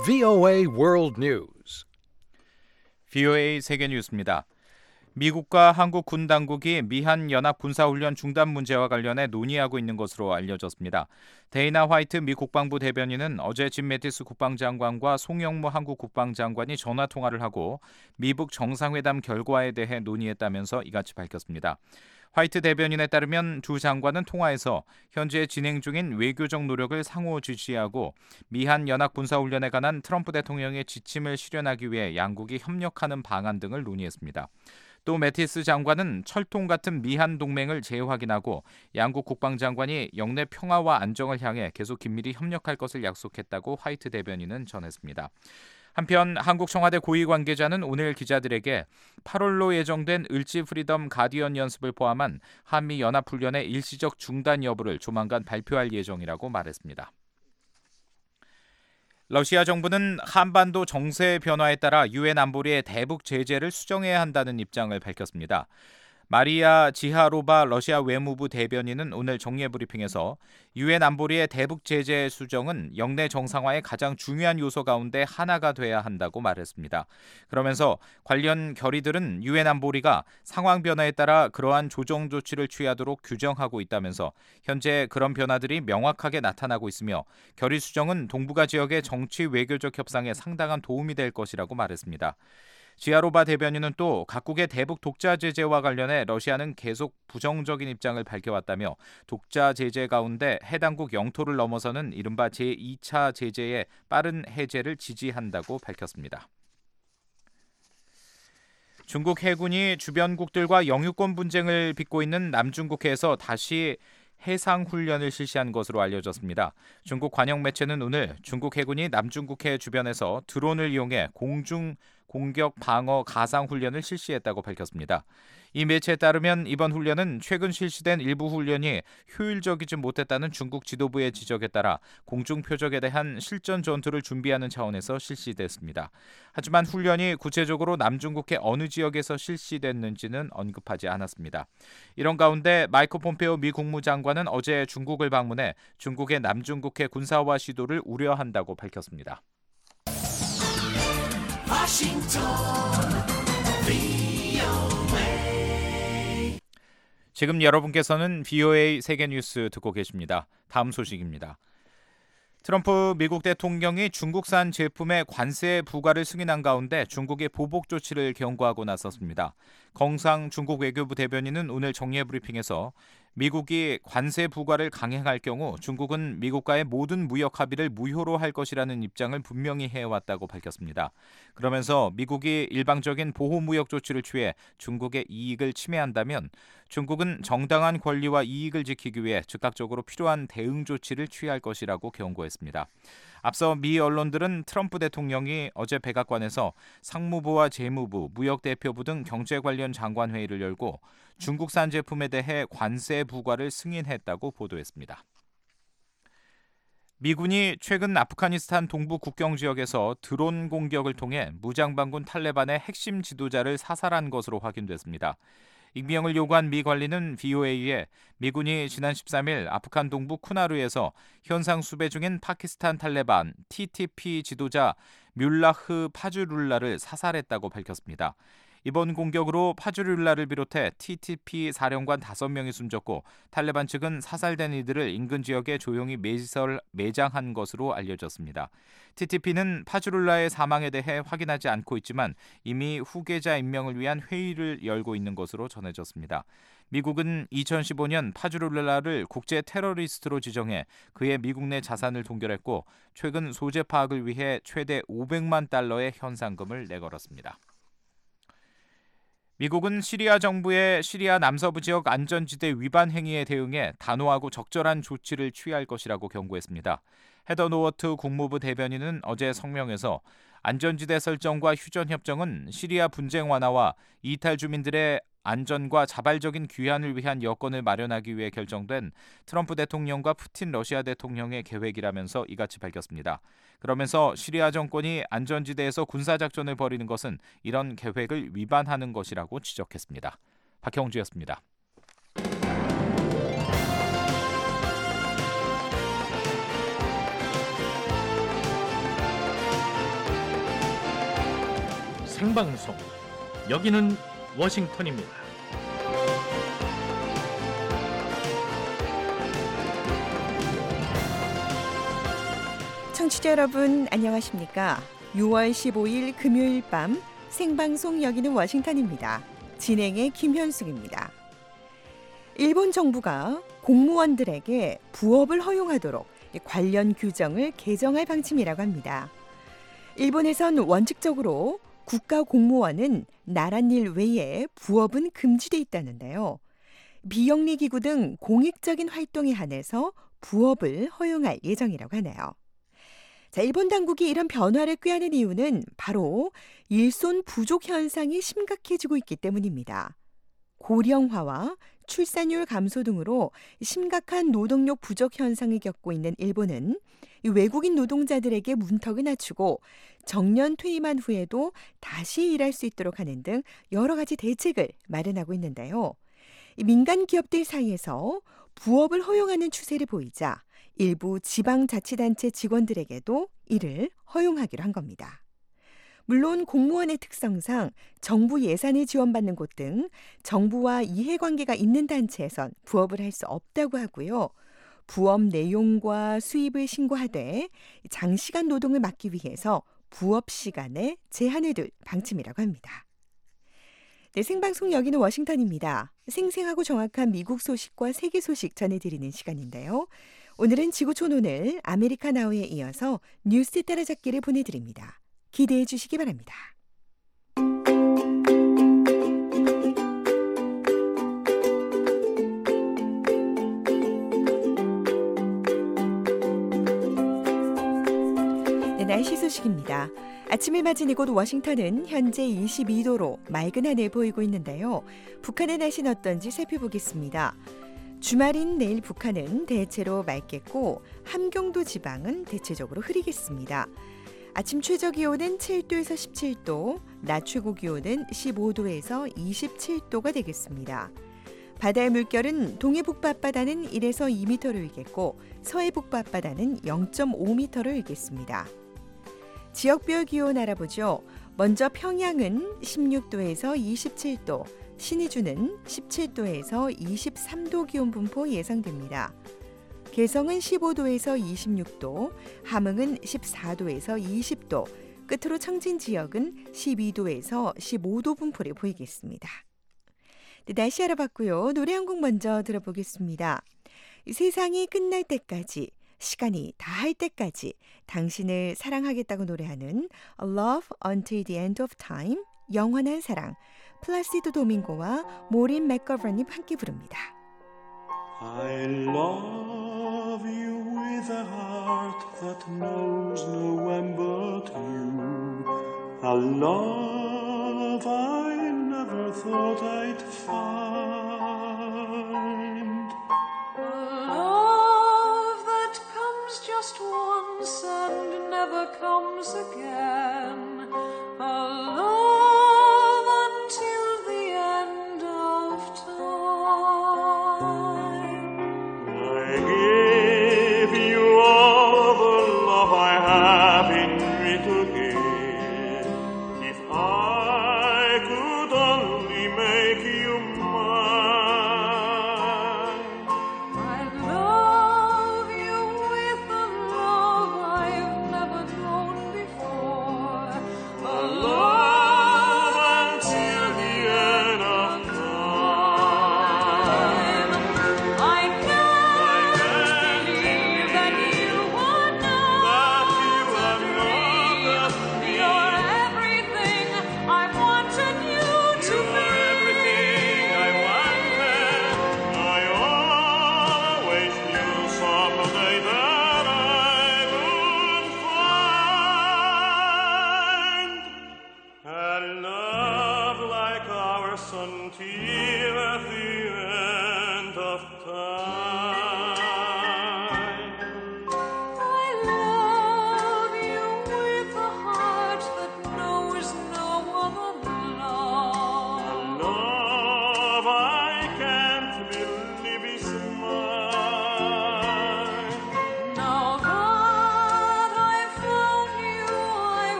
VOA World News. VOA 세계 뉴스입니다. 미국과 한국 군 당국이 미한 연합 군사훈련 중단 문제와 관련해 논의하고 있는 것으로 알려졌습니다. 데이나 화이트 미 국방부 대변인은 어제 짐 매티스 국방장관과 송영무 한국 국방장관이 전화 통화를 하고 미북 정상회담 결과에 대해 논의했다면서 이같이 밝혔습니다. 화이트 대변인에 따르면 두 장관은 통화에서 현재 진행 중인 외교적 노력을 상호 지시하고 미한 연합 군사훈련에 관한 트럼프 대통령의 지침을 실현하기 위해 양국이 협력하는 방안 등을 논의했습니다. 또 매티스 장관은 철통 같은 미한 동맹을 재확인하고 양국 국방장관이 영내 평화와 안정을 향해 계속 긴밀히 협력할 것을 약속했다고 화이트 대변인은 전했습니다. 한편 한국 청와대 고위 관계자는 오늘 기자들에게 8월로 예정된 을지 프리덤 가디언 연습을 포함한 한미 연합훈련의 일시적 중단 여부를 조만간 발표할 예정이라고 말했습니다. 러시아 정부는 한반도 정세 변화에 따라 유엔 안보리의 대북 제재를 수정해야 한다는 입장을 밝혔습니다. 마리아 지하로바 러시아 외무부 대변인은 오늘 정례 브리핑에서 유엔 안보리의 대북 제재 수정은 영내 정상화의 가장 중요한 요소 가운데 하나가 돼야 한다고 말했습니다. 그러면서 관련 결의들은 유엔 안보리가 상황 변화에 따라 그러한 조정 조치를 취하도록 규정하고 있다면서 현재 그런 변화들이 명확하게 나타나고 있으며 결의 수정은 동북아 지역의 정치 외교적 협상에 상당한 도움이 될 것이라고 말했습니다. 지하로바 대변인은 또 각국의 대북 독자 제재와 관련해 러시아는 계속 부정적인 입장을 밝혀왔다며 독자 제재 가운데 해당국 영토를 넘어서는 이른바 제2차 제재의 빠른 해제를 지지한다고 밝혔습니다. 중국 해군이 주변국들과 영유권 분쟁을 빚고 있는 남중국해에서 다시 해상훈련을 실시한 것으로 알려졌습니다. 중국 관영 매체는 오늘 중국 해군이 남중국해 주변에서 드론을 이용해 공중 공격 방어 가상 훈련을 실시했다고 밝혔습니다. 이 매체에 따르면 이번 훈련은 최근 실시된 일부 훈련이 효율적이지 못했다는 중국 지도부의 지적에 따라 공중 표적에 대한 실전 전투를 준비하는 차원에서 실시됐습니다. 하지만 훈련이 구체적으로 남중국해 어느 지역에서 실시됐는지는 언급하지 않았습니다. 이런 가운데 마이크 폼페오 미 국무장관은 어제 중국을 방문해 중국의 남중국해 군사화 시도를 우려한다고 밝혔습니다. 지금 여러분께서는 VOA 세계뉴스 듣고 계십니다. 다음 소식입니다. 트럼프 미국 대통령이 중국산 제품의 관세 부과를 승인한 가운데 중국의 보복 조치를 경고하고 나섰습니다. 경상 중국 외교부 대변인은 오늘 정례 브리핑에서 미국이 관세 부과를 강행할 경우 중국은 미국과의 모든 무역 합의를 무효로 할 것이라는 입장을 분명히 해왔다고 밝혔습니다. 그러면서 미국이 일방적인 보호무역 조치를 취해 중국의 이익을 침해한다면 중국은 정당한 권리와 이익을 지키기 위해 즉각적으로 필요한 대응 조치를 취할 것이라고 경고했습니다. 앞서 미 언론들은 트럼프 대통령이 어제 백악관에서 상무부와 재무부, 무역대표부 등 경제 관련 장관 회의를 열고 중국산 제품에 대해 관세 부과를 승인했다고 보도했습니다. 미군이 최근 아프가니스탄 동부 국경 지역에서 드론 공격을 통해 무장반군 탈레반의 핵심 지도자를 사살한 것으로 확인됐습니다. 익명을 요구한 미 관리는 VOA에 미군이 지난 13일 아프간 동부 쿠나르에서 현상 수배 중인 파키스탄 탈레반 TTP 지도자 뮬라흐 파주룰라를 사살했다고 밝혔습니다. 이번 공격으로 파주룰라를 비롯해 TTP 사령관 5명이 숨졌고 탈레반 측은 사살된 이들을 인근 지역에 조용히 매장한 것으로 알려졌습니다. TTP는 파주룰라의 사망에 대해 확인하지 않고 있지만 이미 후계자 임명을 위한 회의를 열고 있는 것으로 전해졌습니다. 미국은 2015년 파주룰라를 국제 테러리스트로 지정해 그의 미국 내 자산을 동결했고 최근 소재 파악을 위해 최대 500만 달러의 현상금을 내걸었습니다. 미국은 시리아 정부의 시리아 남서부 지역 안전지대 위반 행위에 대응해 단호하고 적절한 조치를 취할 것이라고 경고했습니다. 헤더 노워트 국무부 대변인은 어제 성명에서 안전지대 설정과 휴전협정은 시리아 분쟁 완화와 이탈 주민들의 안전과 자발적인 귀환을 위한 여건을 마련하기 위해 결정된 트럼프 대통령과 푸틴 러시아 대통령의 계획이라면서 이같이 밝혔습니다. 그러면서 시리아 정권이 안전지대에서 군사작전을 벌이는 것은 이런 계획을 위반하는 것이라고 지적했습니다. 박형주였습니다. 생방송. 여기는 워싱턴입니다. 청취자 여러분 안녕하십니까? 6월 15일 금요일 밤 생방송 여기는 워싱턴입니다. 진행의 김현숙입니다. 일본 정부가 공무원들에게 부업을 허용하도록 관련 규정을 개정할 방침이라고 합니다. 일본에선 원칙적으로 국가 공무원은 나랏일 외에 부업은 금지돼 있다는데요. 비영리 기구 등 공익적인 활동에 한해서 부업을 허용할 예정이라고 하네요. 자, 일본 당국이 이런 변화를 꾀하는 이유는 바로 일손 부족 현상이 심각해지고 있기 때문입니다. 고령화와 출산율 감소 등으로 심각한 노동력 부족 현상을 겪고 있는 일본은 외국인 노동자들에게 문턱을 낮추고 정년 퇴임한 후에도 다시 일할 수 있도록 하는 등 여러 가지 대책을 마련하고 있는데요. 민간 기업들 사이에서 부업을 허용하는 추세를 보이자 일부 지방자치단체 직원들에게도 이를 허용하기로 한 겁니다. 물론 공무원의 특성상 정부 예산을 지원받는 곳 등 정부와 이해관계가 있는 단체에선 부업을 할 수 없다고 하고요. 부업 내용과 수입을 신고하되 장시간 노동을 막기 위해서 부업 시간에 제한을 둘 방침이라고 합니다. 네, 생방송 여기는 워싱턴입니다. 생생하고 정확한 미국 소식과 세계 소식 전해드리는 시간인데요. 오늘은 지구촌 오늘 아메리카 나우에 이어서 뉴스 따라잡기를 보내드립니다. 기대해 주시기 바랍니다. 네, 날씨 소식입니다. 아침을 맞은 이곳 워싱턴은 현재 22도로 맑은 하늘 보이고 있는데요. 북한의 날씨는 어떤지 살펴보겠습니다. 주말인 내일 북한은 대체로 맑겠고 함경도 지방은 대체적으로 흐리겠습니다. 아침 최저 기온은 7도에서 17도, 낮 최고 기온은 15도에서 27도가 되겠습니다. 바다의 물결은 동해 북부 앞바다는 1에서 2m를 일겠고 서해 북부 앞바다는 0.5m를 일겠습니다. 지역별 기온 알아보죠. 먼저 평양은 16도에서 27도, 신의주는 17도에서 23도 기온 분포 예상됩니다. 개성은 15도에서 26도, 함흥은 14도에서 20도, 끝으로 청진 지역은 12도에서 15도 분포를 보이겠습니다. 네, 날씨 알아봤고요. 노래 한 곡 먼저 들어보겠습니다. 세상이 끝날 때까지, 시간이 다할 때까지 당신을 사랑하겠다고 노래하는 Love Until the End of Time, 영원한 사랑, 플라시도 도밍고와 모린 맥거버님 함께 부릅니다. I love you with a heart that knows no one but you. A love I never thought I'd find. A love that comes just once and never comes again. A love until the end of time. I give you all the love I have in me to give. If I could only make you mine.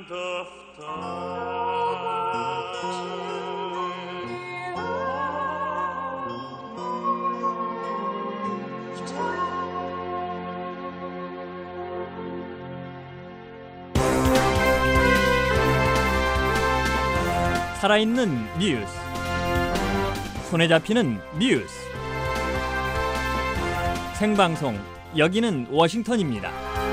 of time. 살아있는 뉴스, 손에 잡히는 뉴스, 생방송, 여기는 워싱턴입니다.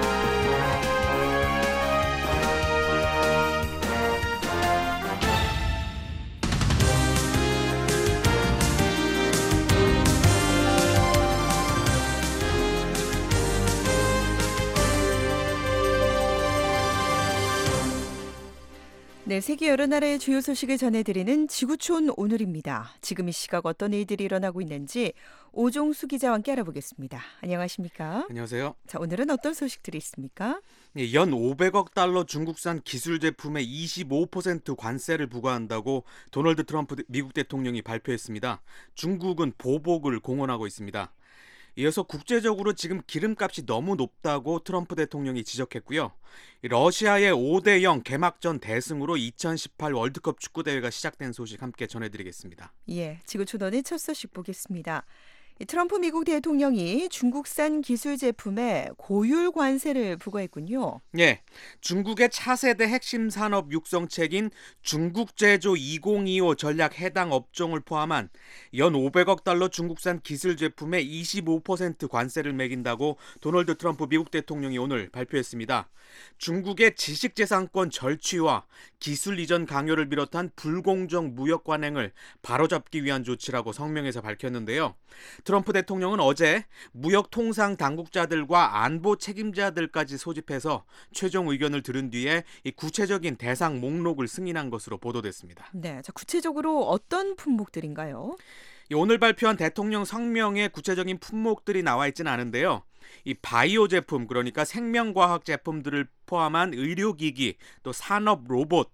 네, 세계 여러 나라의 주요 소식을 전해드리는 지구촌 오늘입니다. 지금 이 시각 어떤 일들이 일어나고 있는지 오종수 기자와 함께 알아보겠습니다. 안녕하십니까? 안녕하세요. 자, 오늘은 어떤 소식들이 있습니까? 연 500억 달러 중국산 기술 제품에 25% 관세를 부과한다고 도널드 트럼프 미국 대통령이 발표했습니다. 중국은 보복을 공언하고 있습니다. 이어서 국제적으로 지금 기름값이 너무 높다고 트럼프 대통령이 지적했고요. 러시아의 5대0 개막전 대승으로 2018 월드컵 축구대회가 시작된 소식 함께 전해드리겠습니다. 예, 지구촌원의 첫 소식 보겠습니다. 트럼프 미국 대통령이 중국산 기술 제품에 고율 관세를 부과했군요. 예, 중국의 차세대 핵심 산업 육성책인 중국제조 2025 전략 해당 업종을 포함한 연 500억 달러 중국산 기술 제품에 25% 관세를 매긴다고 도널드 트럼프 미국 대통령이 오늘 발표했습니다. 중국의 지식재산권 절취와 기술 이전 강요를 비롯한 불공정 무역 관행을 바로잡기 위한 조치라고 성명에서 밝혔는데요. 트럼프 대통령은 어제 무역 통상 당국자들과 안보 책임자들까지 소집해서 최종 의견을 들은 뒤에 이 구체적인 대상 목록을 승인한 것으로 보도됐습니다. 네, 자, 구체적으로 어떤 품목들인가요? 오늘 발표한 대통령 성명에 구체적인 품목들이 나와 있지는 않은데요. 이 바이오 제품, 그러니까 생명과학 제품들을 포함한 의료기기, 또 산업 로봇,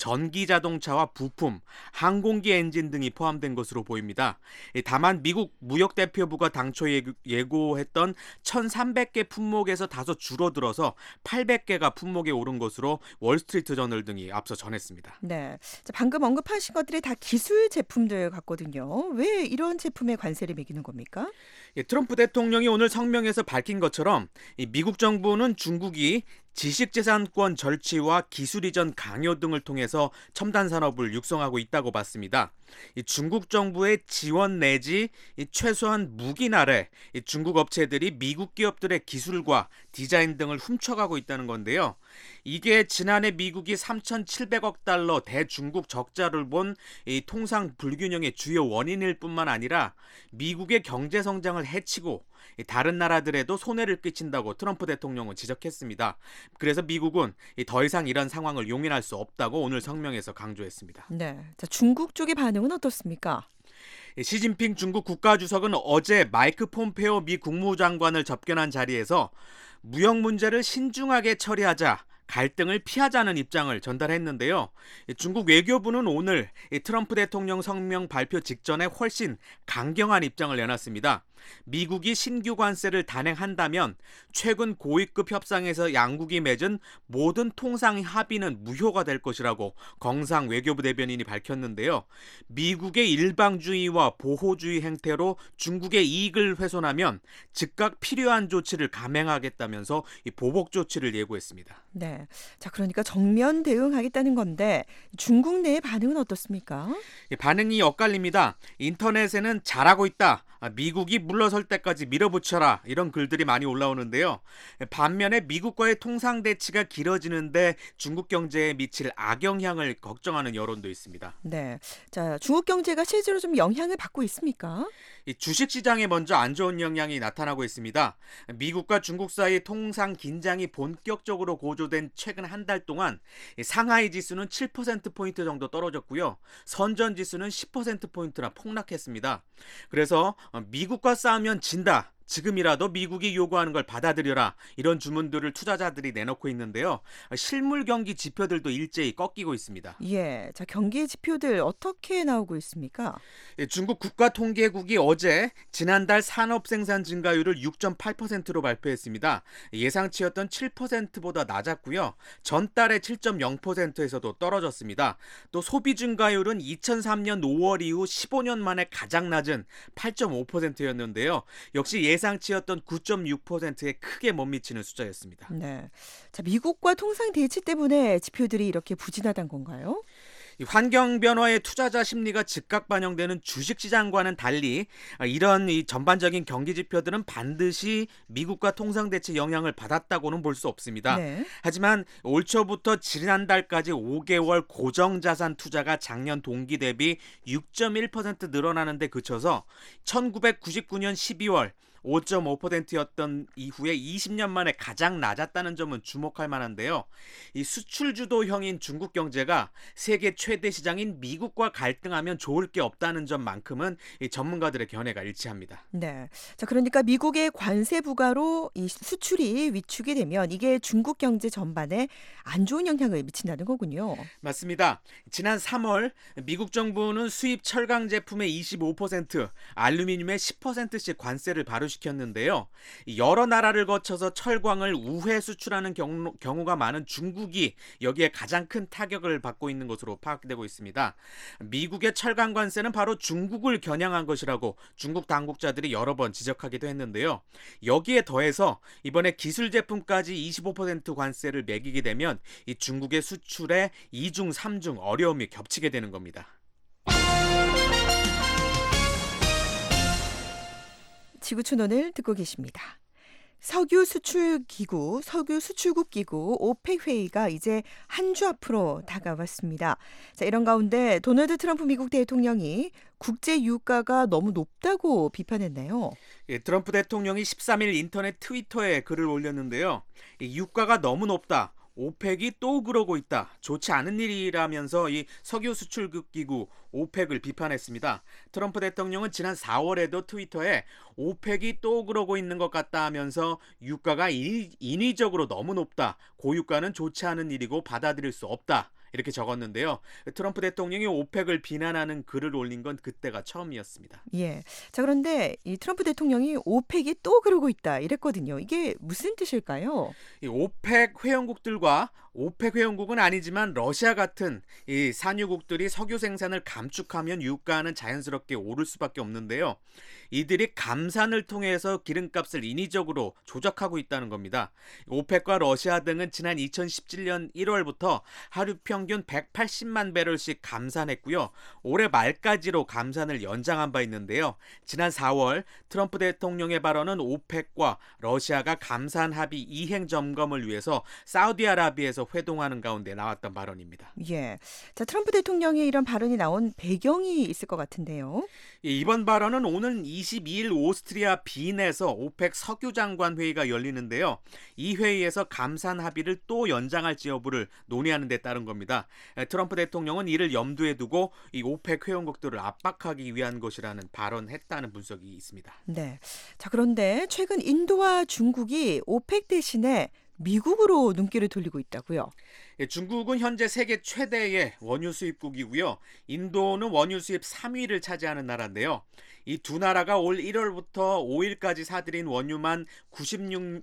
전기자동차와 부품, 항공기 엔진 등이 포함된 것으로 보입니다. 다만 미국 무역대표부가 당초 예고했던 1,300개 품목에서 다소 줄어들어서 800개가 품목에 오른 것으로 월스트리트 저널 등이 앞서 전했습니다. 네, 자, 방금 언급하신 것들이 다 기술 제품들 같거든요. 왜 이런 제품에 관세를 매기는 겁니까? 트럼프 대통령이 오늘 성명에서 밝힌 것처럼 미국 정부는 중국이 지식재산권 절취와 기술 이전 강요 등을 통해서 첨단 산업을 육성하고 있다고 봤습니다. 중국 정부의 지원 내지 최소한 묵인 아래 중국 업체들이 미국 기업들의 기술과 디자인 등을 훔쳐가고 있다는 건데요. 이게 지난해 미국이 3,700억 달러 대중국 적자를 본 통상 불균형의 주요 원인일 뿐만 아니라 미국의 경제 성장을 해치고 다른 나라들에도 손해를 끼친다고 트럼프 대통령은 지적했습니다. 그래서 미국은 더 이상 이런 상황을 용인할 수 없다고 오늘 성명에서 강조했습니다. 네, 자, 중국 쪽의 반응은 어떻습니까? 시진핑 중국 국가주석은 어제 마이크 폼페오 미 국무장관을 접견한 자리에서 무역 문제를 신중하게 처리하자, 갈등을 피하자는 입장을 전달했는데요. 중국 외교부는 오늘 트럼프 대통령 성명 발표 직전에 훨씬 강경한 입장을 내놨습니다. 미국이 신규 관세를 단행한다면 최근 고위급 협상에서 양국이 맺은 모든 통상 합의는 무효가 될 것이라고 경상 외교부 대변인이 밝혔는데요. 미국의 일방주의와 보호주의 행태로 중국의 이익을 훼손하면 즉각 필요한 조치를 감행하겠다면서 이 보복 조치를 예고했습니다. 네, 자, 그러니까 정면 대응하겠다는 건데 중국 내의 반응은 어떻습니까? 반응이 엇갈립니다. 인터넷에는 잘하고 있다, 미국이 물러설 때까지 밀어붙여라, 이런 글들이 많이 올라오는데요. 반면에 미국과의 통상 대치가 길어지는데 중국 경제에 미칠 악영향을 걱정하는 여론도 있습니다. 네, 자, 중국 경제가 실제로 좀 영향을 받고 있습니까? 이 주식시장에 먼저 안 좋은 영향이 나타나고 있습니다. 미국과 중국 사이 통상 긴장이 본격적으로 고조된 최근 한 달 동안 상하이 지수는 7%포인트 정도 떨어졌고요. 선전 지수는 10%포인트나 폭락했습니다. 그래서 미국과 싸우면 진다, 지금이라도 미국이 요구하는 걸 받아들여라. 이런 주문들을 투자자들이 내놓고 있는데요. 실물 경기 지표들도 일제히 꺾이고 있습니다. 예, 자 경기 지표들 어떻게 나오고 있습니까? 중국 국가통계국이 어제 지난달 산업 생산 증가율을 6.8%로 발표했습니다. 예상치였던 7%보다 낮았고요. 전달의 7.0%에서도 떨어졌습니다. 또 소비 증가율은 2003년 5월 이후 15년 만에 가장 낮은 8.5%였는데요. 역시 예상치였던 9.6%에 크게 못 미치는 숫자였습니다. 네, 자 미국과 통상 대치 때문에 지표들이 이렇게 부진하단 건가요? 이 환경 변화의 투자자 심리가 즉각 반영되는 주식시장과는 달리 이런 이 전반적인 경기 지표들은 반드시 미국과 통상대치 영향을 받았다고는 볼 수 없습니다. 네. 하지만 올 초부터 지난달까지 5개월 고정자산 투자가 작년 동기 대비 6.1% 늘어나는 데 그쳐서 1999년 12월 5.5%였던 이후에 20년 만에 가장 낮았다는 점은 주목할 만한데요. 이 수출 주도형인 중국 경제가 세계 최대 시장인 미국과 갈등하면 좋을 게 없다는 점만큼은 이 전문가들의 견해가 일치합니다. 네. 자, 그러니까 미국의 관세 부과로 이 수출이 위축이 되면 이게 중국 경제 전반에 안 좋은 영향을 미친다는 거군요. 맞습니다. 지난 3월 미국 정부는 수입 철강 제품의 25%, 알루미늄의 10%씩 관세를 발효시켰는데요. 여러 나라를 거쳐서 철광을 우회 수출하는 경우가 많은 중국이 여기에 가장 큰 타격을 받고 있는 것으로 파악되고 있습니다. 미국의 철강 관세는 바로 중국을 겨냥한 것이라고 중국 당국자들이 여러 번 지적하기도 했는데요. 여기에 더해서 이번에 기술 제품까지 25% 관세를 매기게 되면 이 중국의 수출에 2중, 3중 어려움이 겹치게 되는 겁니다. 지구촌원을 듣고 계십니다. 석유 수출국 기구 오펙 회의가 이제 한 주 앞으로 다가왔습니다. 자, 이런 가운데 도널드 트럼프 미국 대통령이 국제 유가가 너무 높다고 비판했네요. 예, 트럼프 대통령이 13일 인터넷 트위터에 글을 올렸는데요. 유가가 너무 높다. 오펙이 또 그러고 있다. 좋지 않은 일이라면서 이 석유 수출국 기구 오펙을 비판했습니다. 트럼프 대통령은 지난 4월에도 트위터에 오펙이 또 그러고 있는 것 같다 하면서 유가가 인위적으로 너무 높다. 고유가는 좋지 않은 일이고 받아들일 수 없다. 이렇게 적었는데요. 트럼프 대통령이 오펙을 비난하는 글을 올린 건 그때가 처음이었습니다. 예. 자, 그런데 이 트럼프 대통령이 오펙이 또 그러고 있다 이랬거든요. 이게 무슨 뜻일까요? 이 오펙 회원국들과 오펙 회원국은 아니지만 러시아 같은 이 산유국들이 석유 생산을 감축하면 유가는 자연스럽게 오를 수밖에 없는데요. 이들이 감산을 통해서 기름값을 인위적으로 조작하고 있다는 겁니다. 오펙과 러시아 등은 지난 2017년 1월부터 하루 평균 180만 배럴씩 감산했고요. 올해 말까지로 감산을 연장한 바 있는데요. 지난 4월 트럼프 대통령의 발언은 오펙과 러시아가 감산 합의 이행 점검을 위해서 사우디아라비아에서 회동하는 가운데 나왔던 발언입니다. 예. 자, 트럼프 대통령의 이런 발언이 나온 배경이 있을 것 같은데요. 이번 발언은 오는 22일 오스트리아 빈에서 오펙 석유 장관 회의가 열리는데요. 이 회의에서 감산 합의를 또 연장할지 여부를 논의하는 데 따른 겁니다. 트럼프 대통령은 이를 염두에 두고 이 오펙 회원국들을 압박하기 위한 것이라는 발언했다는 분석이 있습니다. 네. 자, 그런데 최근 인도와 중국이 오펙 대신에 미국으로 눈길을 돌리고 있다고요. 중국은 현재 세계 최대의 원유 수입국이고요. 인도는 원유 수입 3위를 차지하는 나라인데요. 이 두 나라가 올 1월부터 5일까지 사들인 원유만 96만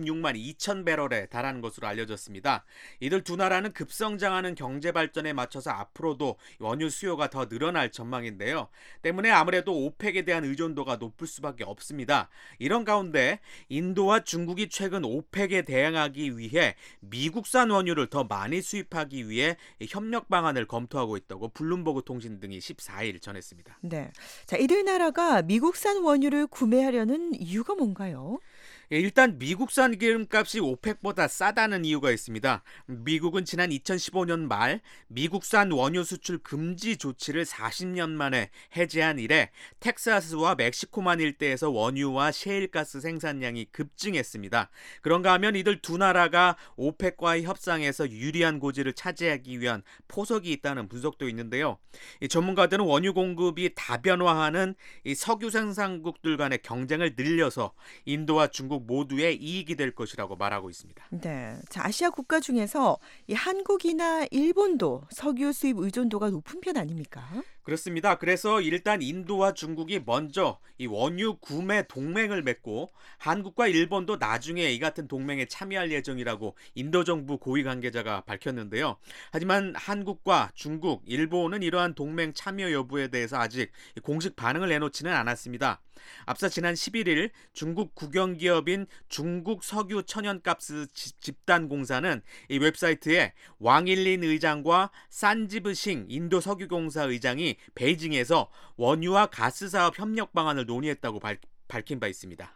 2천 배럴에 달하는 것으로 알려졌습니다. 이들 두 나라는 급성장하는 경제 발전에 맞춰서 앞으로도 원유 수요가 더 늘어날 전망인데요. 때문에 아무래도 오펙에 대한 의존도가 높을 수밖에 없습니다. 이런 가운데 인도와 중국이 최근 오펙에 대응하기 위해 미국산 원유를 더 많이 수입하기 위해 협력 방안을 검토하고 있다고 블룸버그 통신 등이 14일 전했습니다. 네. 자, 이들 나라가 미국산 원유를 구매하려는 이유가 뭔가요? 일단 미국산 기름값이 오펙보다 싸다는 이유가 있습니다. 미국은 지난 2015년 말 미국산 원유 수출 금지 조치를 40년 만에 해제한 이래 텍사스와 멕시코만 일대에서 원유와 셰일가스 생산량이 급증했습니다. 그런가 하면 이들 두 나라가 오펙과의 협상에서 유리한 고지를 차지하기 위한 포석이 있다는 분석도 있는데요. 이 전문가들은 원유 공급이 다변화하는 이 석유 생산국들 간의 경쟁을 늘려서 인도와 중국 모두의 이익이 될 것이라고 말하고 있습니다. 네, 자, 아시아 국가 중에서 이 한국이나 일본도 석유 수입 의존도가 높은 편 아닙니까? 그렇습니다. 그래서 일단 인도와 중국이 먼저 이 원유 구매 동맹을 맺고 한국과 일본도 나중에 이 같은 동맹에 참여할 예정이라고 인도 정부 고위 관계자가 밝혔는데요. 하지만 한국과 중국, 일본은 이러한 동맹 참여 여부에 대해서 아직 공식 반응을 내놓지는 않았습니다. 앞서 지난 11일 중국 국영기업인 중국 석유 천연가스 집단공사는 이 웹사이트에 왕일린 의장과 산지브싱 인도 석유공사 의장이 베이징에서 원유와 가스 사업 협력 방안을 논의했다고 밝힌 바 있습니다.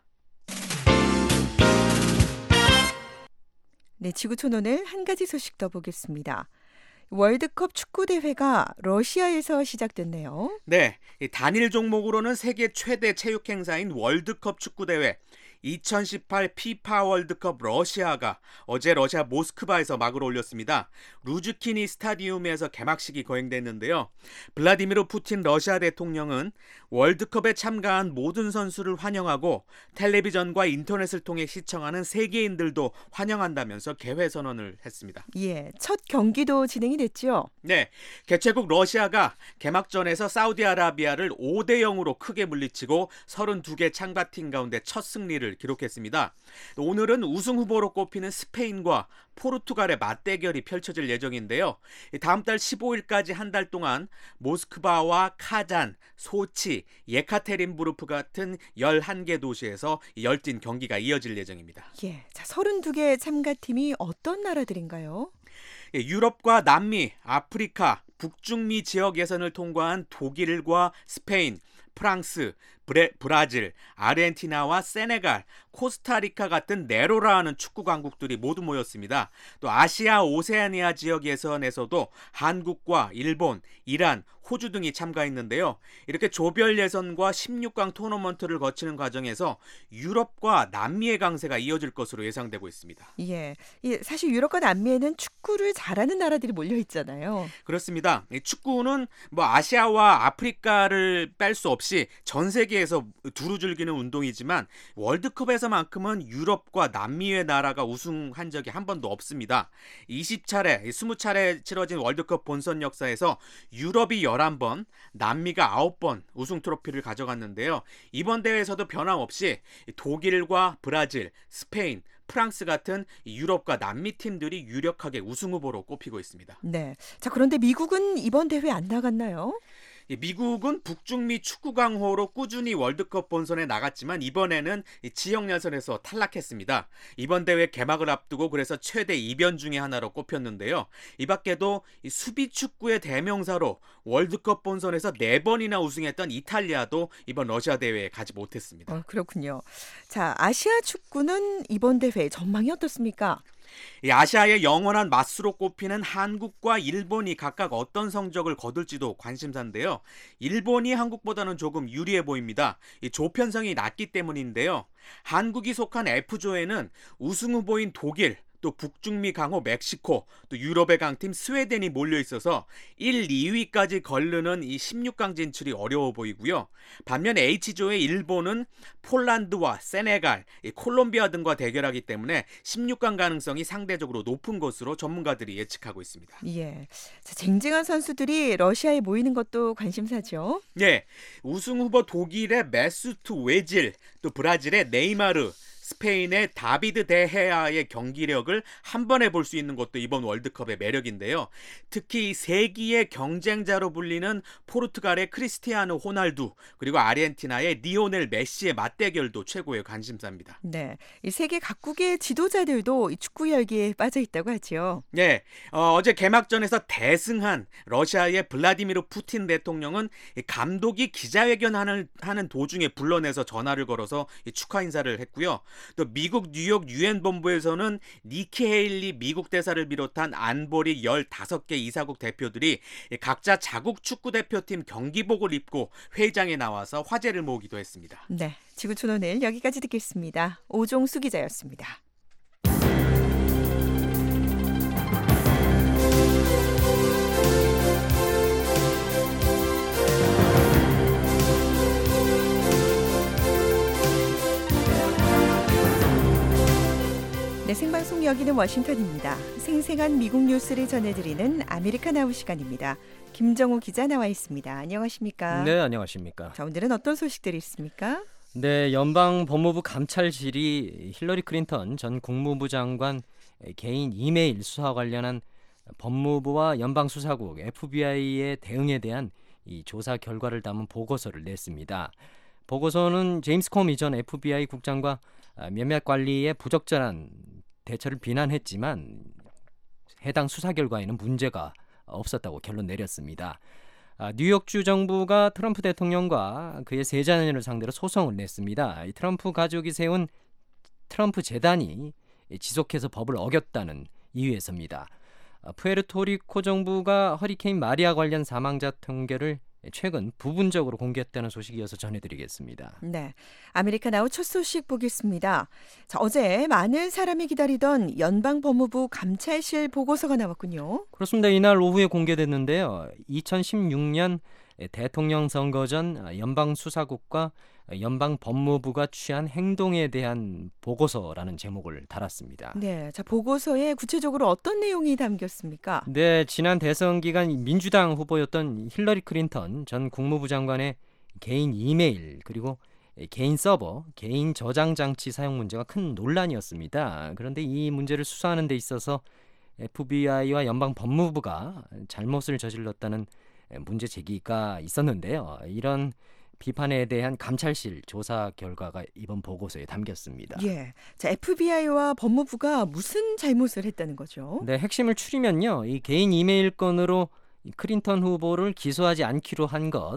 네, 지구촌 오늘 한 가지 소식 더 보겠습니다. 월드컵 축구 대회가 러시아에서 시작됐네요. 네, 단일 종목으로는 세계 최대 체육 행사인 월드컵 축구 대회 2018 피파 월드컵 러시아가 어제 러시아 모스크바에서 막을 올렸습니다. 루즈키니 스타디움에서 개막식이 거행됐는데요. 블라디미르 푸틴 러시아 대통령은 월드컵에 참가한 모든 선수를 환영하고 텔레비전과 인터넷을 통해 시청하는 세계인들도 환영한다면서 개회 선언을 했습니다. 예, 첫 경기도 진행이 됐죠. 네, 개최국 러시아가 개막전에서 사우디아라비아를 5대0으로 크게 물리치고 32개 참가팀 가운데 첫 승리를 기록했습니다. 오늘은 우승 후보로 꼽히는 스페인과 포르투갈의 맞대결이 펼쳐질 예정인데요. 다음 달 15일까지 한 달 동안 모스크바와 카잔, 소치, 예카테린부르크 같은 11개 도시에서 열띤 경기가 이어질 예정입니다. 예, 자, 32개 참가팀이 어떤 나라들인가요? 유럽과 남미, 아프리카, 북중미 지역 예선을 통과한 독일과 스페인, 프랑스, 브라질, 아르헨티나와 세네갈, 코스타리카 같은 네로라하는 축구 강국들이 모두 모였습니다. 또 아시아 오세아니아 지역 예선에서도 한국과 일본, 이란, 호주 등이 참가했는데요. 이렇게 조별 예선과 16강 토너먼트를 거치는 과정에서 유럽과 남미의 강세가 이어질 것으로 예상되고 있습니다. 예, 사실 유럽과 남미에는 축구를 잘하는 나라들이 몰려 있잖아요. 그렇습니다. 축구는 아시아와 아프리카를 뺄 수 없이 전 세계에서 두루 즐기는 운동이지만 월드컵에서만큼은 유럽과 남미의 나라가 우승한 적이 한 번도 없습니다. 20차례 치러진 월드컵 본선 역사에서 유럽이 11번, 남미가 9번 우승 트로피를 가져갔는데요. 이번 대회에서도 변함없이 독일과 브라질, 스페인, 프랑스 같은 유럽과 남미 팀들이 유력하게 우승 후보로 꼽히고 있습니다. 네. 자, 그런데 미국은 이번 대회 안 나갔나요? 미국은 북중미 축구 강호로 꾸준히 월드컵 본선에 나갔지만 이번에는 지역 예선에서 탈락했습니다. 이번 대회 개막을 앞두고 그래서 최대 이변 중에 하나로 꼽혔는데요. 이 밖에도 수비 축구의 대명사로 월드컵 본선에서 4번이나 우승했던 이탈리아도 이번 러시아 대회에 가지 못했습니다. 그렇군요. 자, 아시아 축구는 이번 대회 전망이 어떻습니까? 아시아의 영원한 맞수로 꼽히는 한국과 일본이 각각 어떤 성적을 거둘지도 관심사인데요. 일본이 한국보다는 조금 유리해 보입니다. 조편성이 낮기 때문인데요. 한국이 속한 F조에는 우승 후보인 독일, 또 북중미 강호 멕시코, 또 유럽의 강팀 스웨덴이 몰려 있어서 1, 2위까지 걸르는 이 16강 진출이 어려워 보이고요. 반면 H조의 일본은 폴란드와 세네갈, 콜롬비아 등과 대결하기 때문에 16강 가능성이 상대적으로 높은 것으로 전문가들이 예측하고 있습니다. 예, 자, 쟁쟁한 선수들이 러시아에 모이는 것도 관심사죠. 네, 우승 후보 독일의 메스트 웨질, 또 브라질의 네이마르, 스페인의 다비드 데헤아의 경기력을 한 번에 볼 수 있는 것도 이번 월드컵의 매력인데요. 특히 세기의 경쟁자로 불리는 포르투갈의 크리스티아노 호날두, 그리고 아르헨티나의 리오넬 메시의 맞대결도 최고의 관심사입니다. 네, 이 세계 각국의 지도자들도 이 축구 열기에 빠져 있다고 하죠. 네, 어제 개막전에서 대승한 러시아의 블라디미르 푸틴 대통령은 감독이 기자회견하는 도중에 불러내서 전화를 걸어서 축하 인사를 했고요. 또 미국 뉴욕 유엔 본부에서는 니키 헤일리 미국 대사를 비롯한 안보리 15개 이사국 대표들이 각자 자국 축구 대표팀 경기복을 입고 회의장에 나와서 화제를 모으기도 했습니다. 네, 지구촌 오늘 여기까지 듣겠습니다. 오종수 기자였습니다. 네, 생방송 여기는 워싱턴입니다. 생생한 미국 뉴스를 전해드리는 아메리카나우 시간입니다. 김정우 기자 나와 있습니다. 안녕하십니까? 네, 안녕하십니까? 자, 오늘은 어떤 소식들이 있습니까? 네, 연방 법무부 감찰실이 힐러리 클린턴 전 국무부 장관 개인 이메일 수사 관련한 법무부와 연방수사국 FBI의 대응에 대한 이 조사 결과를 담은 보고서를 냈습니다. 보고서는 제임스 코미 전 FBI 국장과 몇몇 관리의 부적절한 대처를 비난했지만 해당 수사 결과에는 문제가 없었다고 결론 내렸습니다. 뉴욕주 정부가 트럼프 대통령과 그의 세 자녀를 상대로 소송을 냈습니다. 트럼프 가족이 세운 트럼프 재단이 지속해서 법을 어겼다는 이유에서입니다. 푸에르토리코 정부가 허리케인 마리아 관련 사망자 통계를 최근 부분적으로 공개했다는 소식이 이어서 전해드리겠습니다. 네, 아메리카나우 첫 소식 보겠습니다. 자, 어제 많은 사람이 기다리던 연방법무부 감찰실 보고서가 나왔군요. 그렇습니다. 이날 오후에 공개됐는데요. 2016년 대통령 선거 전 연방수사국과 연방법무부가 취한 행동에 대한 보고서라는 제목을 달았습니다. 네, 자, 보고서에 구체적으로 어떤 내용이 담겼습니까? 네, 지난 대선 기간 민주당 후보였던 힐러리 클린턴 전 국무부 장관의 개인 이메일 그리고 개인 서버, 개인 저장 장치 사용 문제가 큰 논란이었습니다. 그런데 이 문제를 수사하는 데 있어서 FBI와 연방법무부가 잘못을 저질렀다는 문제 제기가 있었는데요. 이런 비판에 대한 감찰실 조사 결과가 이번 보고서에 담겼습니다. 예, 자, FBI와 법무부가 무슨 잘못을 했다는 거죠? 네, 핵심을 추리면요, 이 개인 이메일 건으로 클린턴 후보를 기소하지 않기로 한 것,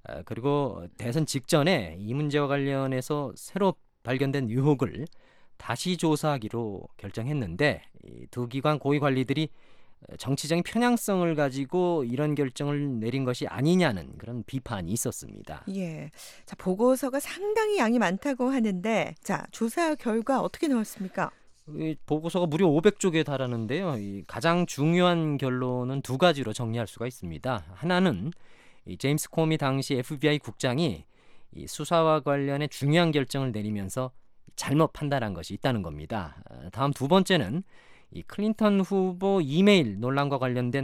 그리고 대선 직전에 이 문제와 관련해서 새로 발견된 의혹을 다시 조사하기로 결정했는데 이 두 기관 고위 관리들이 정치적인 편향성을 가지고 이런 결정을 내린 것이 아니냐는 그런 비판이 있었습니다. 예, 자, 보고서가 상당히 양이 많다고 하는데, 자, 조사 결과 어떻게 나왔습니까? 이 보고서가 무려 500쪽에 달하는데요. 이 가장 중요한 결론은 두 가지로 정리할 수가 있습니다. 하나는 이 제임스 코미 당시 FBI 국장이 이 수사와 관련해 중요한 결정을 내리면서 잘못 판단한 것이 있다는 겁니다. 다음 두 번째는 이 클린턴 후보 이메일 논란과 관련된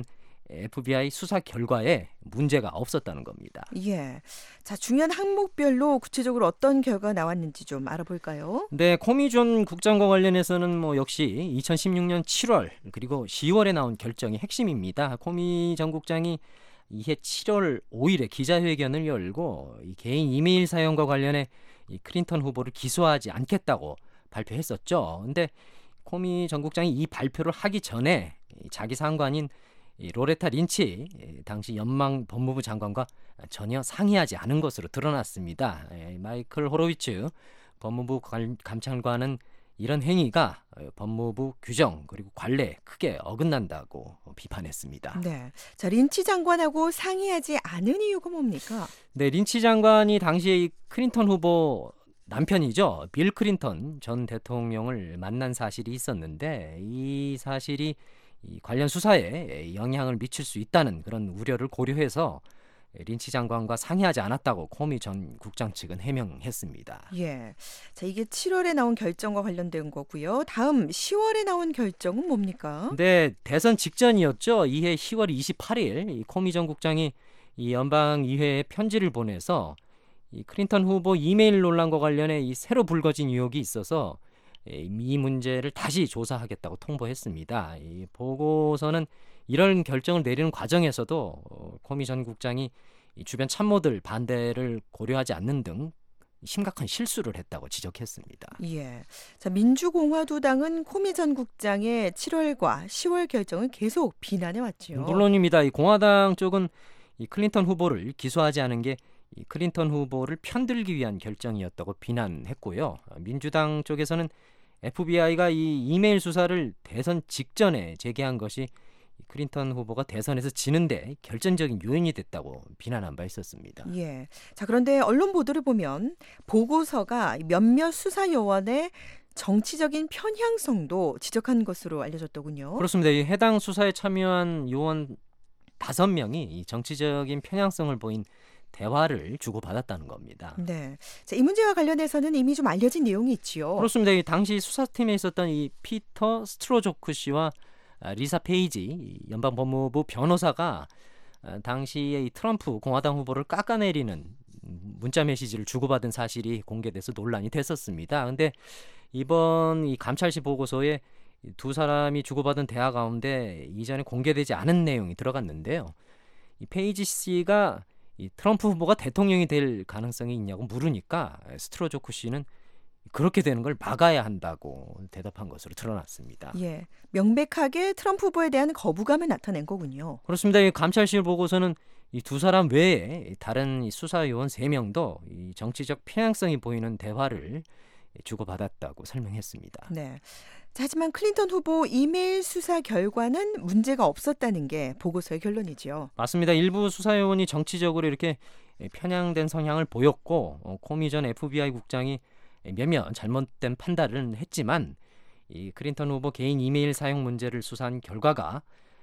FBI 수사 결과에 문제가 없었다는 겁니다. 예, 자, 중요한 항목별로 구체적으로 어떤 결과가 나왔는지 좀 알아볼까요? 네, 코미 전 국장과 관련해서는 역시 2016년 7월 그리고 10월에 나온 결정이 핵심입니다. 코미 전 국장이 이해 7월 5일에 기자회견을 열고 이 개인 이메일 사용과 관련해 이 클린턴 후보를 기소하지 않겠다고 발표했었죠. 근데 코미 전 국장이 이 발표를 하기 전에 자기 상관인 로레타 린치 당시 연방 법무부 장관과 전혀 상의하지 않은 것으로 드러났습니다. 마이클 호로위츠 법무부 감찰관은 이런 행위가 법무부 규정 그리고 관례에 크게 어긋난다고 비판했습니다. 네, 자, 린치 장관하고 상의하지 않은 이유가 뭡니까? 네, 린치 장관이 당시에 이 클린턴 후보 남편이죠. 빌 클린턴 전 대통령을 만난 사실이 있었는데 이 사실이 이 관련 수사에 영향을 미칠 수 있다는 그런 우려를 고려해서 린치 장관과 상의하지 않았다고 코미 전 국장 측은 해명했습니다. 예, 자, 이게 7월에 나온 결정과 관련된 거고요. 다음 10월에 나온 결정은 뭡니까? 네, 대선 직전이었죠. 이해 10월 28일 이 코미 전 국장이 이 연방의회에 편지를 보내서 이 클린턴 후보 이메일 논란과 관련해 이 새로 불거진 의혹이 있어서 이 문제를 다시 조사하겠다고 통보했습니다. 이 보고서는 이런 결정을 내리는 과정에서도 코미 전 국장이 이 주변 참모들 반대를 고려하지 않는 등 심각한 실수를 했다고 지적했습니다. 예, 자, 민주공화도당은 코미 전 국장의 7월과 10월 결정을 계속 비난해 왔죠. 물론입니다. 이 공화당 쪽은 이 클린턴 후보를 기소하지 않은 게 이 클린턴 후보를 편들기 위한 결정이었다고 비난했고요. 민주당 쪽에서는 FBI가 이 이메일 수사를 대선 직전에 제기한 것이 클린턴 후보가 대선에서 지는데 결정적인 요인이 됐다고 비난한 바 있었습니다. 예. 자, 그런데 언론 보도를 보면 보고서가 몇몇 수사 요원의 정치적인 편향성도 지적한 것으로 알려졌더군요. 그렇습니다. 이 해당 수사에 참여한 요원 5명이 이 정치적인 편향성을 보인 대화를 주고받았다는 겁니다. 네. 자, 이 문제와 관련해서는 이미 좀 알려진 내용이 있지요. 그렇습니다. 이 당시 수사팀에 있었던 이 피터 스트로조크 씨와 리사 페이지 연방 법무부 변호사가 당시에 이 트럼프 공화당 후보를 깎아내리는 문자 메시지를 주고받은 사실이 공개돼서 논란이 됐었습니다. 그런데 이번 이 감찰실 보고서에 두 사람이 주고받은 대화 가운데 이전에 공개되지 않은 내용이 들어갔는데요. 이 페이지 씨가 이 트럼프 후보가 대통령이 될 가능성이 있냐고 물으니까 스트로조크 씨는 그렇게 되는 걸 막아야 한다고 대답한 것으로 드러났습니다. 예, 명백하게 트럼프 후보에 대한 거부감을 나타낸 거군요. 그렇습니다. 이 감찰실 보고서는 이 두 사람 외에 다른 이 수사 요원 3명도 이 정치적 편향성이 보이는 대화를 주고받았다고 설명했습니다. 네. 자, 하지만 클린턴 후보 이메일 수사 결과는 문제가 없었다는 게 보고서의 결론이지요. 맞습니다. 일부 수사 요원이 정치적으로 이렇게 편향된 성향을 보였고 코미 전 FBI 국장이 몇몇 잘못된 판단을 했지만 이 클린턴 후보 개인 이메일 사용 문제를 수사한 결과가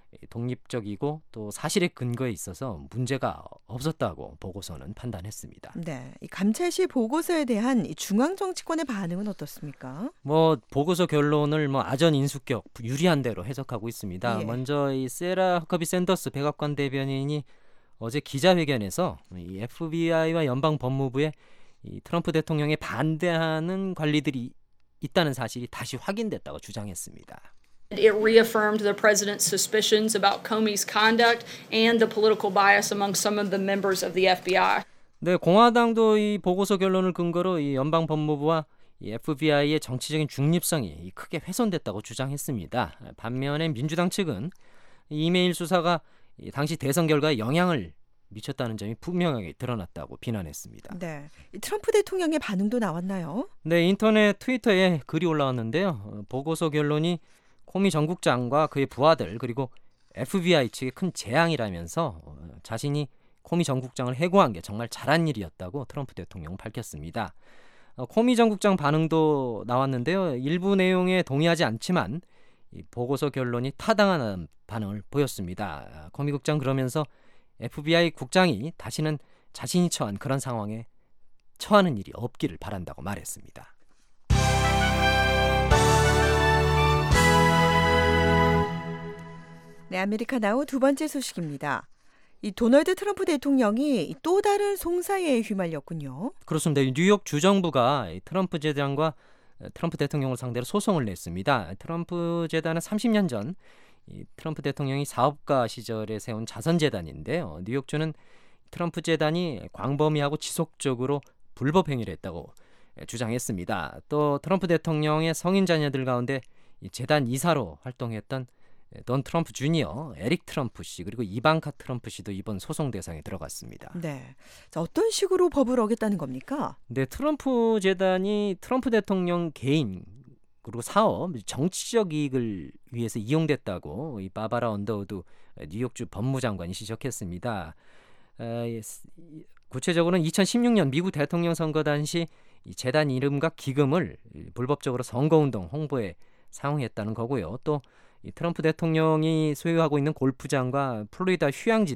독립적이고 또 사실의 근거에 있어서 문제가 없었다고 보고서는 판단했습니다. 네, 이 감찰실 보고서에 대한 이 중앙 정치권의 반응은 어떻습니까? 보고서 결론을 아전 인수격 유리한 대로 해석하고 있습니다. 예. 먼저 이 세라 허커비 샌더스 백악관 대변인이 어제 기자회견에서 이 FBI와 연방 법무부에 이 트럼프 대통령에 반대하는 관리들이 있다는 사실이 다시 확인됐다고 주장했습니다. It reaffirmed the president's suspicions about Comey's conduct and the political bias among some of the members of the FBI. 네, 공화당도 이 보고서 결론을 근거로 이 연방 법무부와 이 FBI의 정치적인 중립성이 크게 훼손됐다고 주장했습니다. 반면에 민주당 측은 이메일 수사가 당시 대선 결과에 영향을 미쳤다는 점이 분명하게 드러났다고 비난했습니다. 네, 이 트럼프 대통령의 반응도 나왔나요? 네, 인터넷 트위터에 글이 올라왔는데요. 보고서 결론이 코미 전 국장과 그의 부하들 그리고 FBI 측의 큰 재앙이라면서 자신이 코미 전 국장을 해고한 게 정말 잘한 일이었다고 트럼프 대통령은 밝혔습니다. 코미 전 국장 반응도 나왔는데요. 일부 내용에 동의하지 않지만 이 보고서 결론이 타당한 반응을 보였습니다. 코미 국장 그러면서 FBI 국장이 다시는 자신이 처한 그런 상황에 처하는 일이 없기를 바란다고 말했습니다. 네, 아메리카나우 두 번째 소식입니다. 이 도널드 트럼프 대통령이 또 다른 송사에 휘말렸군요. 그렇습니다. 뉴욕 주정부가 트럼프 재단과 트럼프 대통령을 상대로 소송을 냈습니다. 트럼프 재단은 30년 전 트럼프 대통령이 사업가 시절에 세운 자선재단인데요. 뉴욕주는 트럼프 재단이 광범위하고 지속적으로 불법 행위를 했다고 주장했습니다. 또 트럼프 대통령의 성인 자녀들 가운데 재단 이사로 활동했던 돈 트럼프 주니어, 에릭 트럼프 씨 그리고 이방카 트럼프 씨도 이번 소송 대상에 들어갔습니다. 네, 자, 어떤 식으로 법을 어겼다는 겁니까? 네, 트럼프 재단이 트럼프 대통령 개인 그리고 사업, 정치적 이익을 위해서 이용됐다고 이 바바라 언더우드 뉴욕주 법무장관이 지적했습니다. 구체적으로는 2016년 미국 대통령 선거 당시 이 재단 이름과 기금을 불법적으로 선거운동 홍보에 사용했다는 거고요. 또 이 트럼프 대통령이 소유하고 있는 골프장과 플로리다 휴양지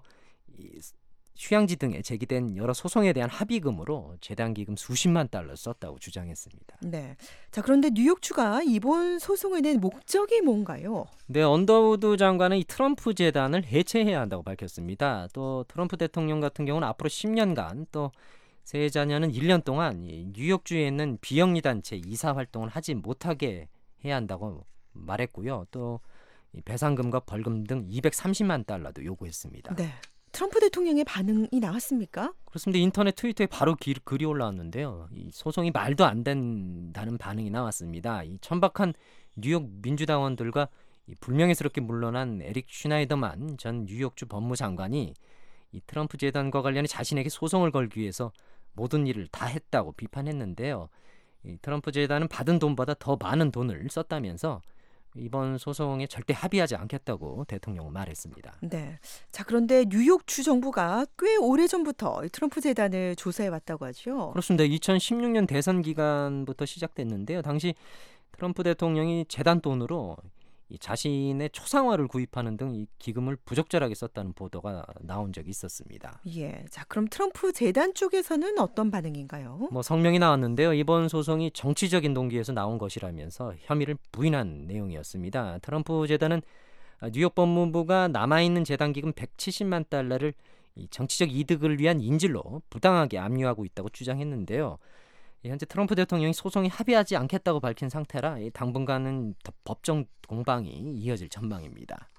등에 제기된 여러 소송에 대한 합의금으로 재단 기금 수십만 달러 썼다고 주장했습니다. 네, 자, 그런데 뉴욕주가 이번 소송을 낸 목적이 뭔가요? 네, 언더우드 장관은 이 트럼프 재단을 해체해야 한다고 밝혔습니다. 또 트럼프 대통령 같은 경우는 앞으로 10년간 또 세 자녀는 1년 동안 이 뉴욕주에 있는 비영리 단체 이사 활동을 하지 못하게 해야 한다고 말했고요. 또 배상금과 벌금 등 230만 달러도 요구했습니다. 네, 트럼프 대통령의 반응이 나왔습니까? 그렇습니다. 인터넷 트위터에 바로 글이 올라왔는데요. 이 소송이 말도 안 된다는 반응이 나왔습니다. 이 천박한 뉴욕 민주당원들과 이 불명예스럽게 물러난 에릭 슈나이더만 전 뉴욕주 법무장관이 이 트럼프 재단과 관련해 자신에게 소송을 걸기 위해서 모든 일을 다 했다고 비판했는데요. 이 트럼프 재단은 받은 돈보다 더 많은 돈을 썼다면서 이번 소송에 절대 합의하지 않겠다고 대통령은 말했습니다. 네. 자, 그런데 뉴욕주 정부가 꽤 오래전부터 이 트럼프 재단을 조사해 왔다고 하죠. 그렇습니다. 2016년 대선 기간부터 시작됐는데요. 당시 트럼프 대통령이 재단 돈으로 이 자신의 초상화를 구입하는 등 이 기금을 부적절하게 썼다는 보도가 나온 적이 있었습니다. 예. 자, 그럼 트럼프 재단 쪽에서는 어떤 반응인가요? 성명이 나왔는데요. 이번 소송이 정치적인 동기에서 나온 것이라면서 혐의를 부인한 내용이었습니다. 트럼프 재단은 뉴욕 법무부가 남아있는 재단 기금 170만 달러를 이 정치적 이득을 위한 인질로 부당하게 압류하고 있다고 주장했는데요. 현재 트럼프 대통령이 소송에 합의하지 않겠다고 밝힌 상태라 당분간은 법정 공방이 이어질 전망입니다.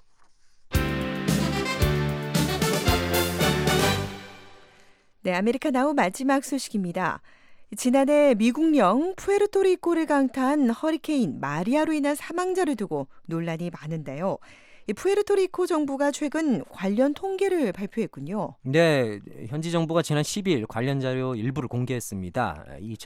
네, 아메리카 나우 마지막 소식입니다. 지난해 미국령 푸에르토리코를 강타한 허리케인 마리아로 인한 사망자를 두고 논란이 많은데요. 이 푸에르토리코 정부가 최근 관련 통계를 발표했군요. 네, 현지 정부가 지난 10일 관련 자료 일부를 공개했습니다.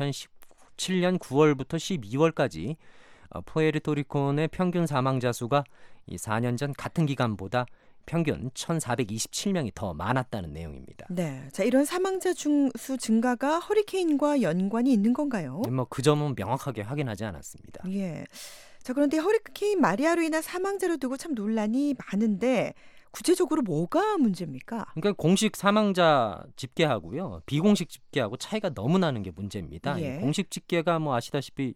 2017년 9월부터 12월까지 푸에르토리코 내 평균 사망자 수가 4년 전 같은 기간보다 평균 1,427명이 더 많았다는 내용입니다. 네, 자, 이런 사망자 수 증가가 허리케인과 연관이 있는 건가요? 그 점은 명확하게 확인하지 않았습니다. 예. 자, 그런데 허리케인 마리아로 인한 사망자를 두고 참 논란이 많은데 구체적으로 뭐가 문제입니까? 그러니까 공식 사망자 집계하고요, 비공식 집계하고 차이가 너무 나는 게 문제입니다. 예. 공식 집계가 아시다시피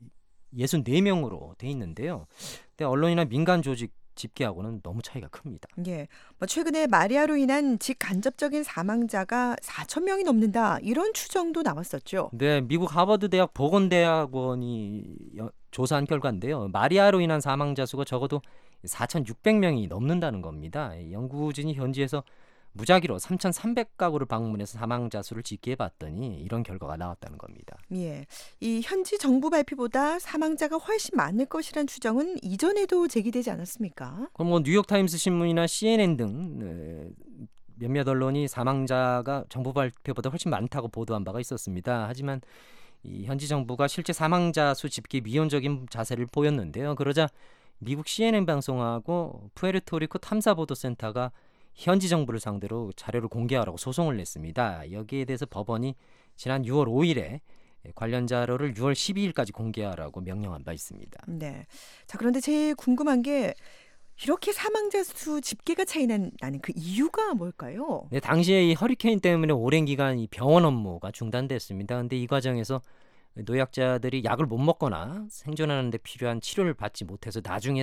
64명으로 돼 있는데요. 근데 언론이나 민간 조직 집계하고는 너무 차이가 큽니다. 예, 최근에 마리아로 인한 직간접적인 사망자가 4,000명이 넘는다 이런 추정도 나왔었죠. 네, 미국 하버드 대학 보건대학원이 조사한 결과인데요. 마리아로 인한 사망자 수가 적어도 4,600명이 넘는다는 겁니다. 연구진이 현지에서 무작위로 3,300가구를 방문해서 사망자 수를 집계해봤더니 이런 결과가 나왔다는 겁니다. 예, 이 현지 정부 발표보다 사망자가 훨씬 많을 것이란 추정은 이전에도 제기되지 않았습니까? 그럼 뉴욕타임스 신문이나 CNN 등 몇몇 언론이 사망자가 정부 발표보다 훨씬 많다고 보도한 바가 있었습니다. 하지만 이 현지 정부가 실제 사망자 수 집계 미온적인 자세를 보였는데요. 그러자 미국 CNN 방송하고 푸에르토리코 탐사보도센터가 현지 정부를 상대로 자료를 공개하라고 소송을 냈습니다. 여기에 대해서 법원이 지난 6월 5일에 관련 자료를 6월 12일까지 공개하라고 명령한 바 있습니다. 네. 자, 그런데 제일 궁금한 게 이렇게 사망자 수 집계가 차이 나는 그 이유가 뭘까요? 네, 당시에 이 허리케인 때문에 오랜 기간 이 병원 업무가 중단됐습니다. 그런데 이 과정에서 노약자들이 약을 못 먹거나 생존하는 데 필요한 치료를 받지 못해서 나중에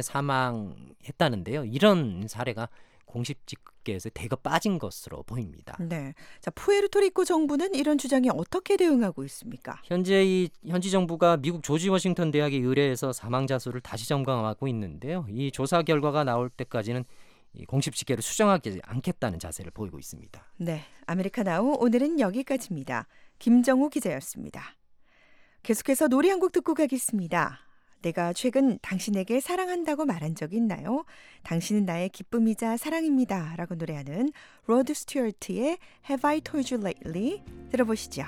사망했다는데요. 이런 사례가 공식 집계에서 대거 빠진 것으로 보입니다. 네. 자, 푸에르토리코 정부는 이런 주장에 어떻게 대응하고 있습니까? 현재 이 현지 정부가 미국 조지 워싱턴 대학에 의뢰해서 사망자 수를 다시 점검하고 있는데요. 이 조사 결과가 나올 때까지는 이 공식 집계를 수정하지 않겠다는 자세를 보이고 있습니다. 네. 아메리카 나우 오늘은 여기까지입니다. 김정우 기자였습니다. 계속해서 노래 한 곡 듣고 가겠습니다. 내가 최근 당신에게 사랑한다고 말한 적이 있나요? 당신은 나의 기쁨이자 사랑입니다. 라고 노래하는 로드 스튜어트의 Have I Told You Lately? 들어보시죠.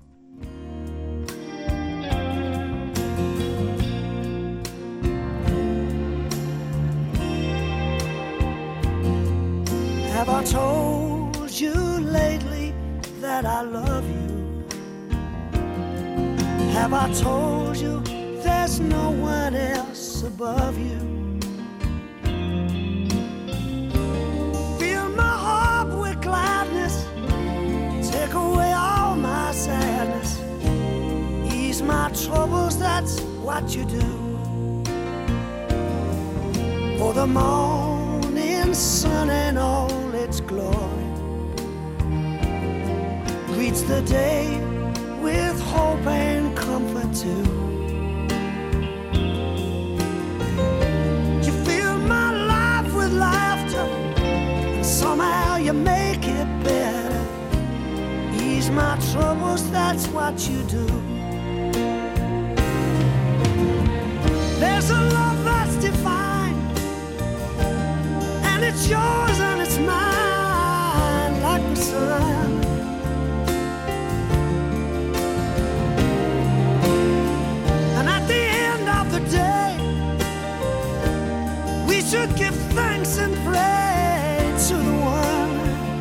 Have I told you lately that I love you? Have I told you there's no one else above you? Fill my heart with gladness, take away all my sadness, ease my troubles, that's what you do. For the morning sun and all its glory greets the day with hope and comfort too. You fill my life with laughter, and somehow you make it better. Ease my troubles, that's what you do. There's a love that's divine, and it's yours and it's mine, like the sun. And at the end of the day, we should give thanks and pray to the one,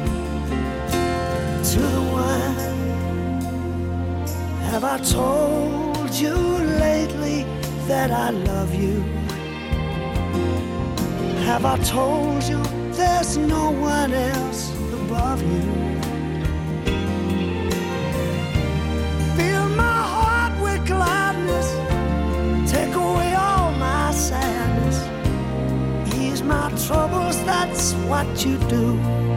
to the one. Have I told you lately that I love you? Have I told you there's no one else above you? Fill my heart with gladness, take away all my sadness, ease my troubles, that's what you do.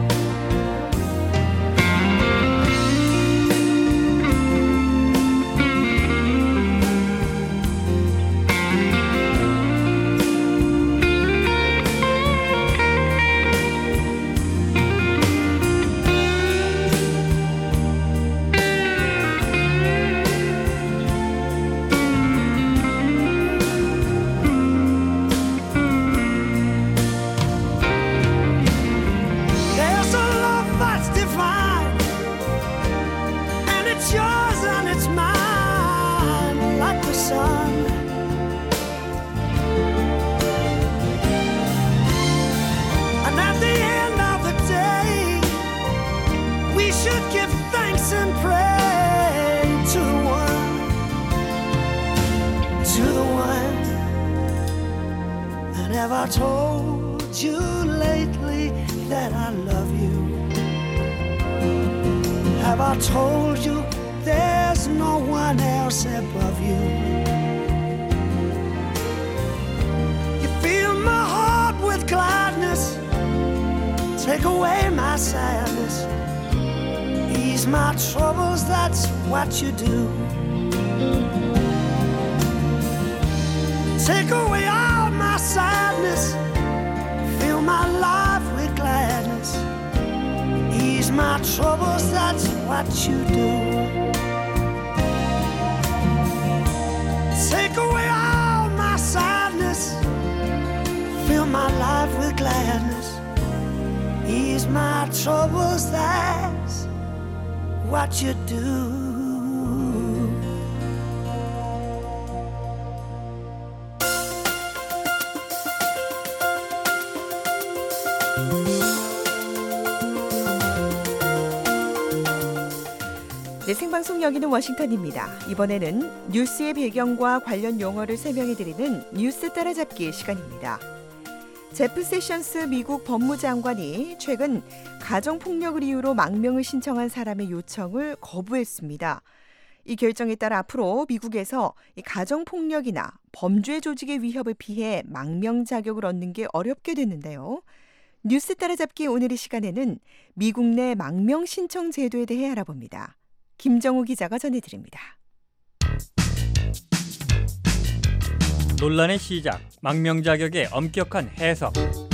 Have I told you lately that I love you? Have I told you there's no one else above you? You fill my heart with gladness, take away my sadness, ease my troubles, that's what you do. Take away all my sadness, fill my life with gladness, ease my troubles, that's what you do. Take away all my sadness, fill my life with gladness, ease my troubles, that's what you do. 네, 생방송 여기는 워싱턴입니다. 이번에는 뉴스의 배경과 관련 용어를 설명해드리는 뉴스 따라잡기 시간입니다. 제프 세션스 미국 법무장관이 최근 가정폭력을 이유로 망명을 신청한 사람의 요청을 거부했습니다. 이 결정에 따라 앞으로 미국에서 가정폭력이나 범죄 조직의 위협을 피해 망명 자격을 얻는 게 어렵게 됐는데요. 뉴스 따라잡기 오늘의 시간에는 미국 내 망명 신청 제도에 대해 알아봅니다. 김정우 기자가 전해드립니다. 논란의 시작, 망명 자격의 엄격한 해석.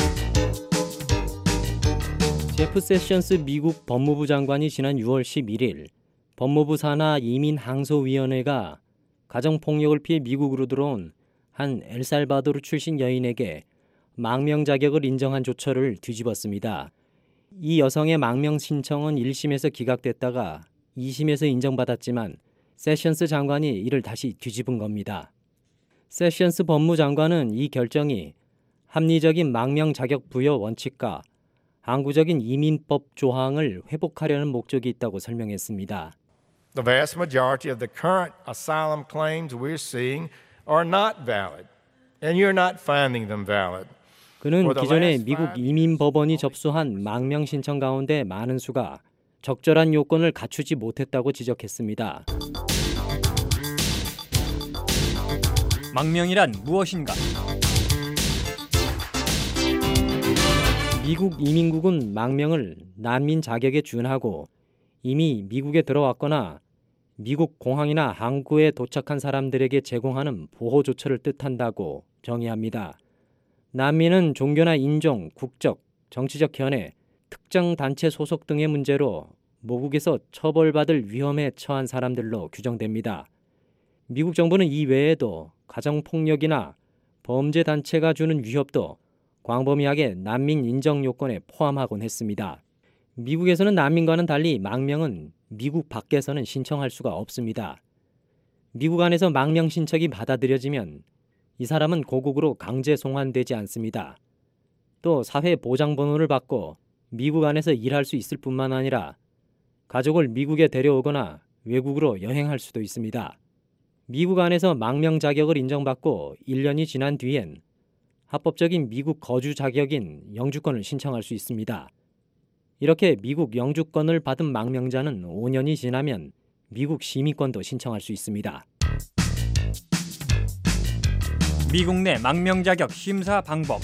제프 세션스 미국 법무부 장관이 지난 6월 11일 법무부 산하 이민항소위원회가 가정폭력을 피해 미국으로 들어온 한 엘살바도르 출신 여인에게 망명 자격을 인정한 조처를 뒤집었습니다. 이 여성의 망명 신청은 1심에서 기각됐다가 2심에서 인정받았지만 세션스 장관이 이를 다시 뒤집은 겁니다. 세션스 법무장관은 이 결정이 합리적인 망명 자격 부여 원칙과 항구적인 이민법 조항을 회복하려는 목적이 있다고 설명했습니다. The vast majority of the current asylum claims we're seeing are not valid, and you're not finding them valid. 그는 기존에 미국 이민법원이 접수한 망명 신청 가운데 많은 수가 적절한 요건을 갖추지 못했다고 지적했습니다. 망명이란 무엇인가? 미국 이민국은 망명을 난민 자격에 준하고 이미 미국에 들어왔거나 미국 공항이나 항구에 도착한 사람들에게 제공하는 보호 조처를 뜻한다고 정의합니다. 난민은 종교나 인종, 국적, 정치적 견해, 특정 단체 소속 등의 문제로 모국에서 처벌받을 위험에 처한 사람들로 규정됩니다. 미국 정부는 이 외에도 가정폭력이나 범죄 단체가 주는 위협도 광범위하게 난민 인정 요건에 포함하곤 했습니다. 미국에서는 난민과는 달리 망명은 미국 밖에서는 신청할 수가 없습니다. 미국 안에서 망명 신청이 받아들여지면 이 사람은 고국으로 강제 송환되지 않습니다. 또 사회 보장 번호를 받고 미국 안에서 일할 수 있을 뿐만 아니라 가족을 미국에 데려오거나 외국으로 여행할 수도 있습니다. 미국 안에서 망명 자격을 인정받고 1년이 지난 뒤엔 합법적인 미국 거주 자격인 영주권을 신청할 수 있습니다. 이렇게 미국 영주권을 받은 망명자는 5년이 지나면 미국 시민권도 신청할 수 있습니다. 미국 내 망명 자격 심사 방법.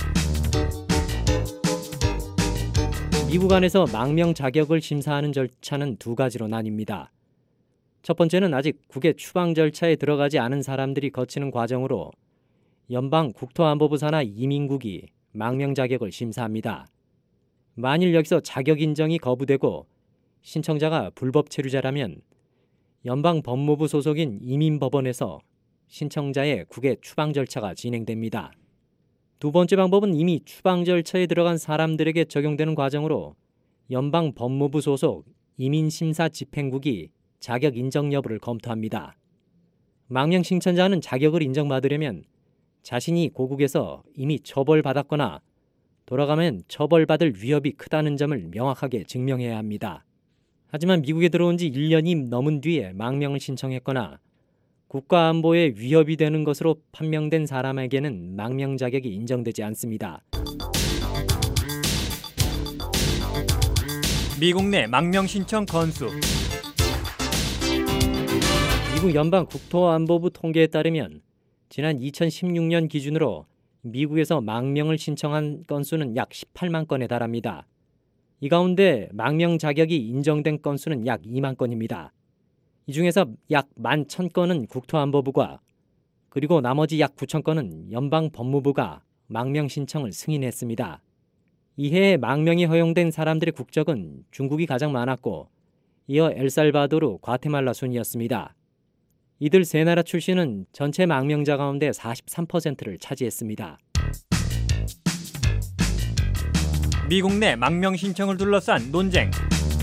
미국 안에서 망명 자격을 심사하는 절차는 두 가지로 나뉩니다. 첫 번째는 아직 국외 추방 절차에 들어가지 않은 사람들이 거치는 과정으로 연방 국토안보부 산하 이민국이 망명 자격을 심사합니다. 만일 여기서 자격 인정이 거부되고 신청자가 불법 체류자라면 연방 법무부 소속인 이민법원에서 신청자의 국외 추방 절차가 진행됩니다. 두 번째 방법은 이미 추방 절차에 들어간 사람들에게 적용되는 과정으로 연방 법무부 소속 이민심사 집행국이 자격 인정 여부를 검토합니다. 망명 신청자는 자격을 인정받으려면 자신이 고국에서 이미 처벌받았거나 돌아가면 처벌받을 위협이 크다는 점을 명확하게 증명해야 합니다. 하지만 미국에 들어온 지 1년이 넘은 뒤에 망명을 신청했거나 국가안보에 위협이 되는 것으로 판명된 사람에게는 망명 자격이 인정되지 않습니다. 미국 내 망명 신청 건수. 미국 연방 국토안보부 통계에 따르면 지난 2016년 기준으로 미국에서 망명을 신청한 건수는 약 18만 건에 달합니다. 이 가운데 망명 자격이 인정된 건수는 약 2만 건입니다. 이 중에서 약 11,000건은 국토안보부가 그리고 나머지 약 9,000건은 연방법무부가 망명 신청을 승인했습니다. 이해 망명이 허용된 사람들의 국적은 중국이 가장 많았고 이어 엘살바도르, 과테말라 순이었습니다. 이들 세 나라 출신은 전체 망명자 가운데 43%를 차지했습니다. 미국 내 망명 신청을 둘러싼 논쟁.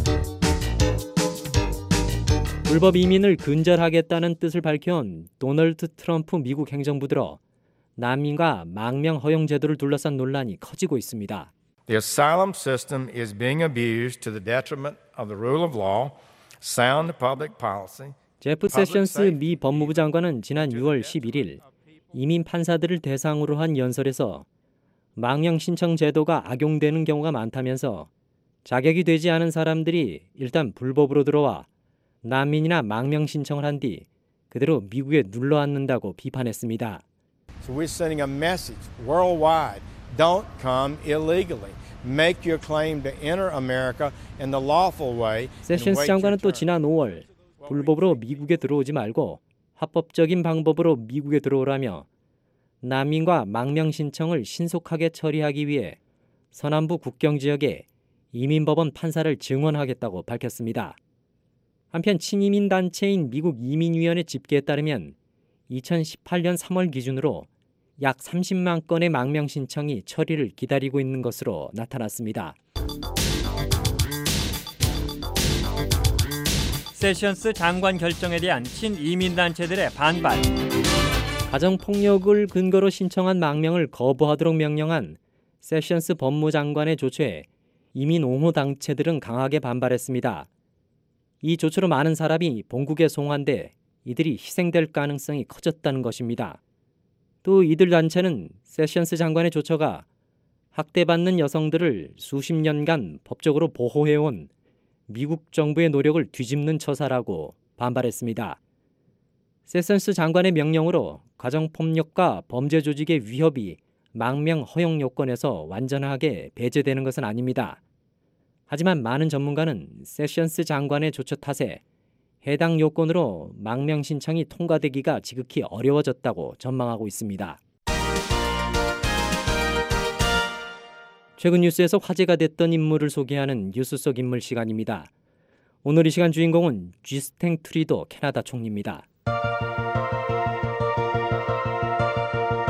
불법 이민을 근절하겠다는 뜻을 밝혀온 도널드 트럼프 미국 행정부 들어 난민과 망명 허용 제도를 둘러싼 논란이 커지고 있습니다. The asylum system is being abused to the detriment of the rule of law, sound public policy. 제프 세션스 미 법무부 장관은 지난 6월 11일 이민 판사들을 대상으로 한 연설에서 망명 신청 제도가 악용되는 경우가 많다면서 자격이 되지 않은 사람들이 일단 불법으로 들어와 난민이나 망명 신청을 한 뒤 그대로 미국에 눌러앉는다고 비판했습니다. So we're sending a message worldwide. Don't come illegally. Make your claim to enter America in the lawful way. 세션스 장관은 또 지난 5월 불법으로 미국에 들어오지 말고 합법적인 방법으로 미국에 들어오라며 난민과 망명 신청을 신속하게 처리하기 위해 서남부 국경 지역에 이민법원 판사를 증원하겠다고 밝혔습니다. 한편 친이민 단체인 미국 이민위원회 집계에 따르면 2018년 3월 기준으로 약 30만 건의 망명 신청이 처리를 기다리고 있는 것으로 나타났습니다. 세션스 장관 결정에 대한 친이민단체들의 반발. 가정폭력을 근거로 신청한 망명을 거부하도록 명령한 세션스 법무장관의 조처에 이민 옹호 단체들은 강하게 반발했습니다. 이 조처로 많은 사람이 본국에 송환돼 이들이 희생될 가능성이 커졌다는 것입니다. 또 이들 단체는 세션스 장관의 조처가 학대받는 여성들을 수십 년간 법적으로 보호해온 미국 정부의 노력을 뒤집는 처사라고 반발했습니다. 세션스 장관의 명령으로 가정폭력과 범죄 조직의 위협이 망명 허용 요건에서 완전하게 배제되는 것은 아닙니다. 하지만 많은 전문가는 세션스 장관의 조처 탓에 해당 요건으로 망명 신청이 통과되기가 지극히 어려워졌다고 전망하고 있습니다. 최근 뉴스에서 화제가 됐던 인물을 소개하는 뉴스 속 인물 시간입니다. 오늘 이 시간 주인공은 주스틴 트루도 캐나다 총리입니다.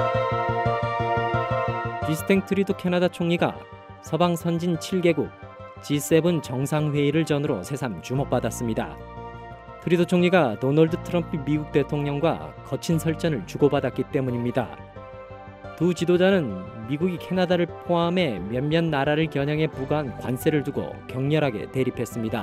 주스틴 트루도 캐나다 총리가 서방 선진 7개국 G7 정상회의를 전후로 새삼 주목받았습니다. 트루도 총리가 도널드 트럼프 미국 대통령과 거친 설전을 주고받았기 때문입니다. 두 지도자는 미국이 캐나다를 포함해 몇몇 나라를 겨냥해 부과한 관세를 두고 격렬하게 대립했습니다.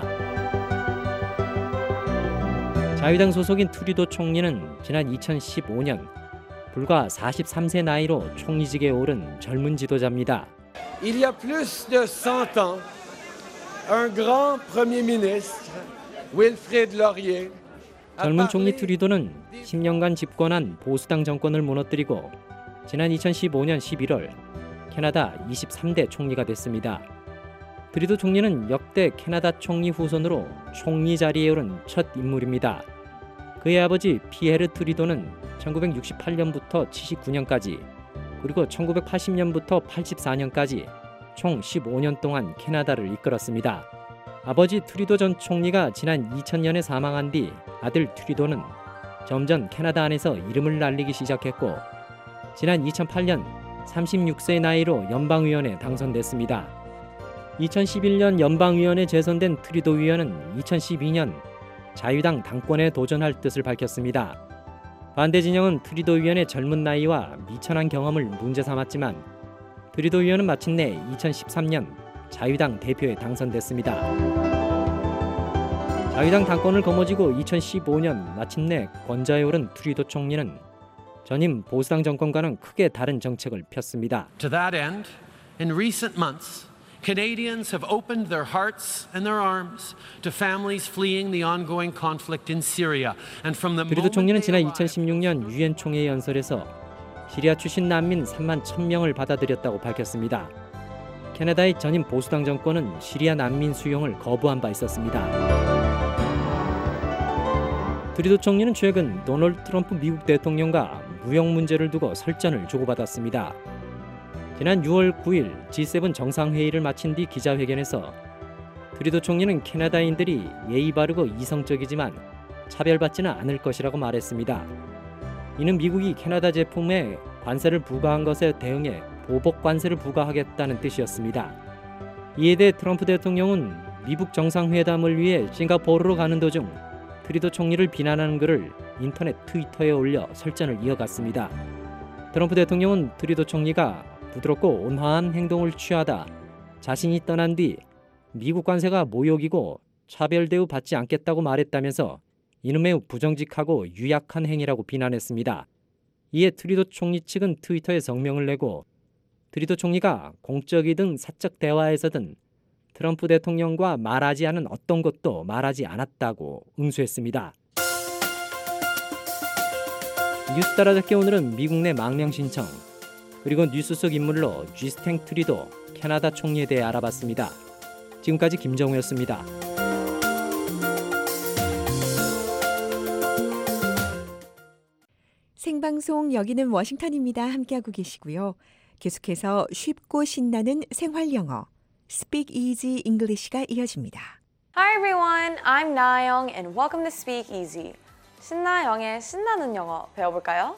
자유당 소속인 트루도 총리는 지난 2015년 불과 43세 나이로 총리직에 오른 젊은 지도자입니다. Il y a plus de 100 ans, un grand premier ministre, Wilfrid Laurier, 젊은 총리 트루도는 10년간 집권한 보수당 정권을 무너뜨리고 지난 2015년 11월 캐나다 23대 총리가 됐습니다. 트루도 총리는 역대 캐나다 총리 후손으로 총리 자리에 오른 첫 인물입니다. 그의 아버지 피에르 트루도는 1968년부터 79년까지 그리고 1980년부터 84년까지 총 15년 동안 캐나다를 이끌었습니다. 아버지 트루도 전 총리가 지난 2000년에 사망한 뒤 아들 트루도는 점점 캐나다 안에서 이름을 날리기 시작했고 지난 2008년 36세 나이로 연방의원에 당선됐습니다. 2011년 연방의원에 재선된 트루도 의원은 2012년 자유당 당권에 도전할 뜻을 밝혔습니다. 반대 진영은 트루도 의원의 젊은 나이와 미천한 경험을 문제 삼았지만 트루도 의원은 마침내 2013년 자유당 대표에 당선됐습니다. 자유당 당권을 거머쥐고 2015년 마침내 권좌에 오른 트루도 총리는 전임 보수당 정권과는 크게 다른 정책을 폈습니다. To that end, in recent months, Canadians have opened their hearts and their arms to families fleeing the ongoing conflict in Syria, and from the 트루도 총리는 지난 2016년 유엔 총회 연설에서 시리아 출신 난민 3만 1,000명을 받아들였다고 밝혔습니다. 캐나다의 전임 보수당 정권은 시리아 난민 수용을 거부한 바 있었습니다. 트루도 총리는 최근 도널드 트럼프 미국 대통령과 무역 문제를 두고 설전을 주고받았습니다. 지난 6월 9일 G7 정상회의를 마친 뒤 기자회견에서 트루도 총리는 캐나다인들이 예의 바르고 이성적이지만 차별받지는 않을 것이라고 말했습니다. 이는 미국이 캐나다 제품에 관세를 부과한 것에 대응해 보복 관세를 부과하겠다는 뜻이었습니다. 이에 대해 트럼프 대통령은 미국 정상회담을 위해 싱가포르로 가는 도중 트루도 총리를 비난하는 글을 인터넷 트위터에 올려 설전을 이어갔습니다. 트럼프 대통령은 트루도 총리가 부드럽고 온화한 행동을 취하다 자신이 떠난 뒤 미국 관세가 모욕이고 차별 대우 받지 않겠다고 말했다면서 이는 매우 부정직하고 유약한 행위라고 비난했습니다. 이에 트루도 총리 측은 트위터에 성명을 내고 트루도 총리가 공적이든 사적 대화에서든 트럼프 대통령과 말하지 않은 어떤 것도 말하지 않았다고 응수했습니다. 뉴스 따라잡기 오늘은 미국 내 망명 신청 그리고 뉴스 속 인물로 쥐스탱 트루도 캐나다 총리에 대해 알아봤습니다. 지금까지 김정우였습니다. 생방송 여기는 워싱턴입니다. 함께하고 계시고요. 계속해서 쉽고 신나는 생활 영어 Speak Easy English가 이어집니다. Hi everyone, I'm 나영 and welcome to Speak Easy. 신나영의 신나는 영어 배워볼까요?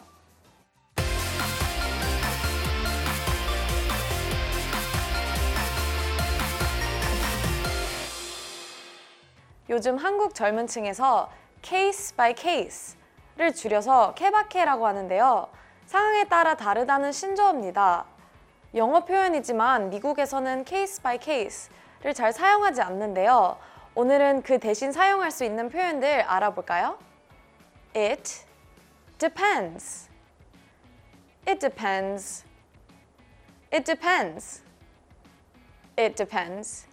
요즘 한국 젊은 층에서 case by case를 줄여서 케바케라고 하는데요. 상황에 따라 다르다는 신조어입니다. 영어 표현이지만 미국에서는 case by case를 잘 사용하지 않는데요. 오늘은 그 대신 사용할 수 있는 표현들 알아볼까요? It depends. It depends. It depends. It depends.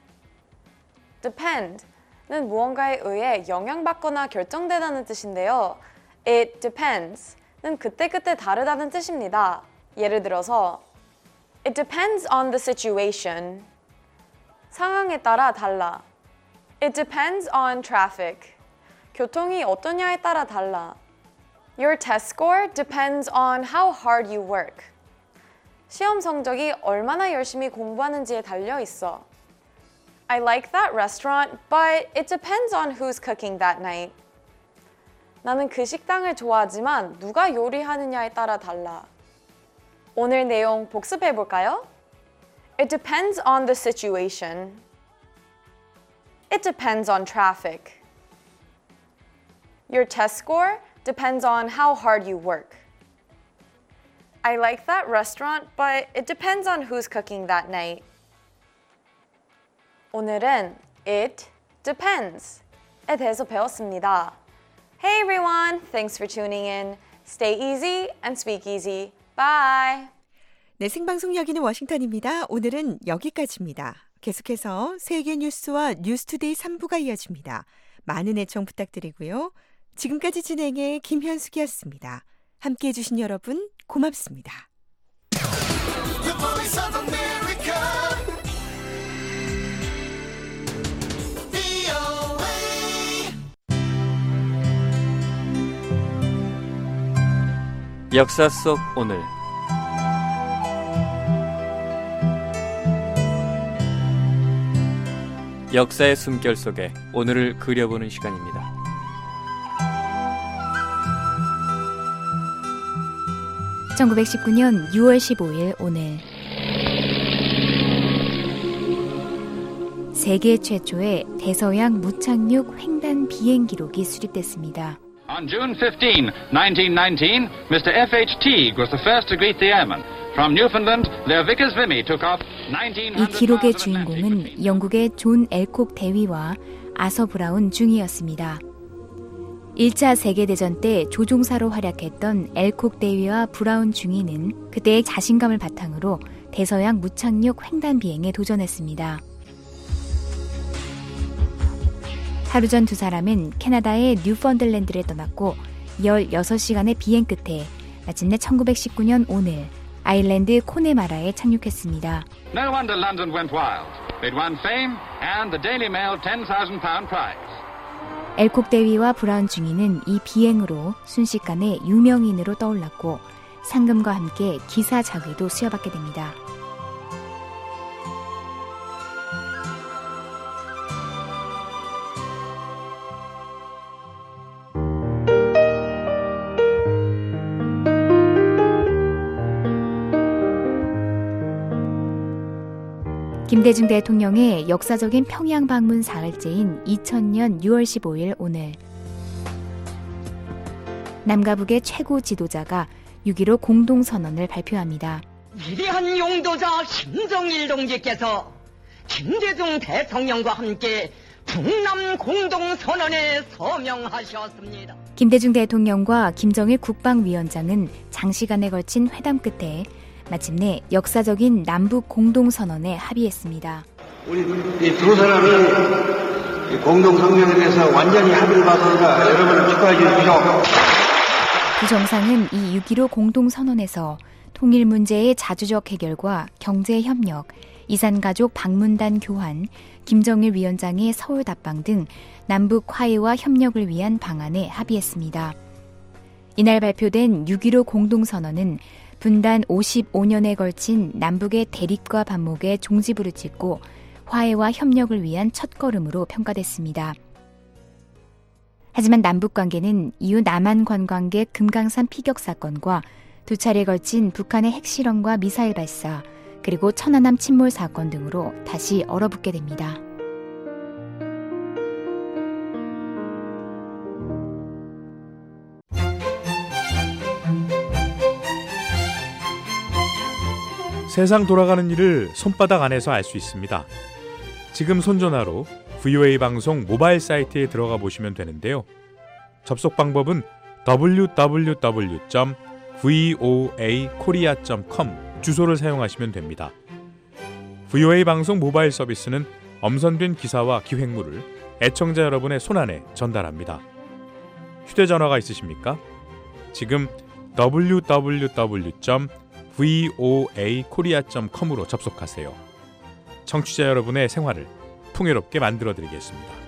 Depend는 무언가에 의해 영향받거나 결정되다는 뜻인데요. It depends는 그때그때 다르다는 뜻입니다. 예를 들어서 It depends on the situation. 상황에 따라 달라. It depends on traffic. 교통이 어떠냐에 따라 달라. Your test score depends on how hard you work. 시험 성적이 얼마나 열심히 공부하는지에 달려 있어. I like that restaurant, but it depends on who's cooking that night. 나는 그 식당을 좋아하지만 누가 요리하느냐에 따라 달라. 오늘 내용 복습해 볼까요? It depends on the situation. It depends on traffic. Your test score depends on how hard you work. I like that restaurant, but it depends on who's cooking that night. 오늘은 it depens에 대해서 배웠습니다. Hey everyone, thanks for tuning in. Stay easy and speak easy. Bye. 네, 생방송 여기는 워싱턴입니다. 오늘은 여기까지입니다. 계속해서 세계 뉴스와 뉴스투데이 3부가 이어집니다. 많은 애청 부탁드리고요. 지금까지 진행의 김현숙이었습니다. 함께해 주신 여러분 고맙습니다. The Voice of America. 역사 속 오늘 역사의 숨결 속에 오늘을 그려보는 시간입니다. (1919년 6월 15일) 오늘 세계 최초의 대서양 무착륙 횡단 비행 기록이 수립됐습니다. On June 15, 1919, Mr. F.H. Teague was the first to greet the airmen. From Newfoundland, their Vickers Vimy took off 1900 이 기록의 주인공은 영국의 존 엘콕 대위와 아서 브라운 중위였습니다. 1차 세계대전 때 조종사로 활약했던 엘콕 대위와 브라운 중위는 그때의 자신감을 바탕으로 대서양 무착륙 횡단 비행에 도전했습니다. 하루 전 두 사람은 캐나다의 뉴펀들랜드를 떠났고 16시간의 비행 끝에 마침내 1919년 오늘 아일랜드 코네마라에 착륙했습니다. No wonder London went wild. They'd won fame and the Daily Mail £10,000 prize. 엘콕 대위와 브라운 중위는 이 비행으로 순식간에 유명인으로 떠올랐고 상금과 함께 기사 자귀도 수여받게 됩니다. 김대중 대통령의 역사적인 평양 방문 사흘째인 2000년 6월 15일 오늘 남과 북의 최고 지도자가 6.15 공동선언을 발표합니다. 위대한 용도자 김정일 동지께서 김대중 대통령과 함께 북남 공동선언에 서명하셨습니다. 김대중 대통령과 김정일 국방위원장은 장시간에 걸친 회담 끝에 마침내 역사적인 남북 공동선언에 합의했습니다. 우리 이 두 사람이 공동성명에 대해서 완전히 합의를 받으니까 여러분 축하해 주십시오. 두 정상은 이 6.15 공동선언에서 통일 문제의 자주적 해결과 경제협력, 이산가족 방문단 교환, 김정일 위원장의 서울 답방 등 남북 화해와 협력을 위한 방안에 합의했습니다. 이날 발표된 6.15 공동선언은 분단 55년에 걸친 남북의 대립과 반목에 종지부를 찍고 화해와 협력을 위한 첫걸음으로 평가됐습니다. 하지만 남북관계는 이후 남한 관광객 금강산 피격 사건과 두 차례에 걸친 북한의 핵실험과 미사일 발사, 그리고 천안함 침몰 사건 등으로 다시 얼어붙게 됩니다. 세상 돌아가는 일을 손바닥 안에서 알 수 있습니다. 지금 손전화로 VOA 방송 모바일 사이트에 들어가 보시면 되는데요. 접속 방법은 www.voakorea.com 주소를 사용하시면 됩니다. VOA 방송 모바일 서비스는 엄선된 기사와 기획물을 애청자 여러분의 손안에 전달합니다. 휴대전화가 있으십니까? 지금 www.voakorea.com으로 접속하세요. 청취자 여러분의 생활을 풍요롭게 만들어드리겠습니다.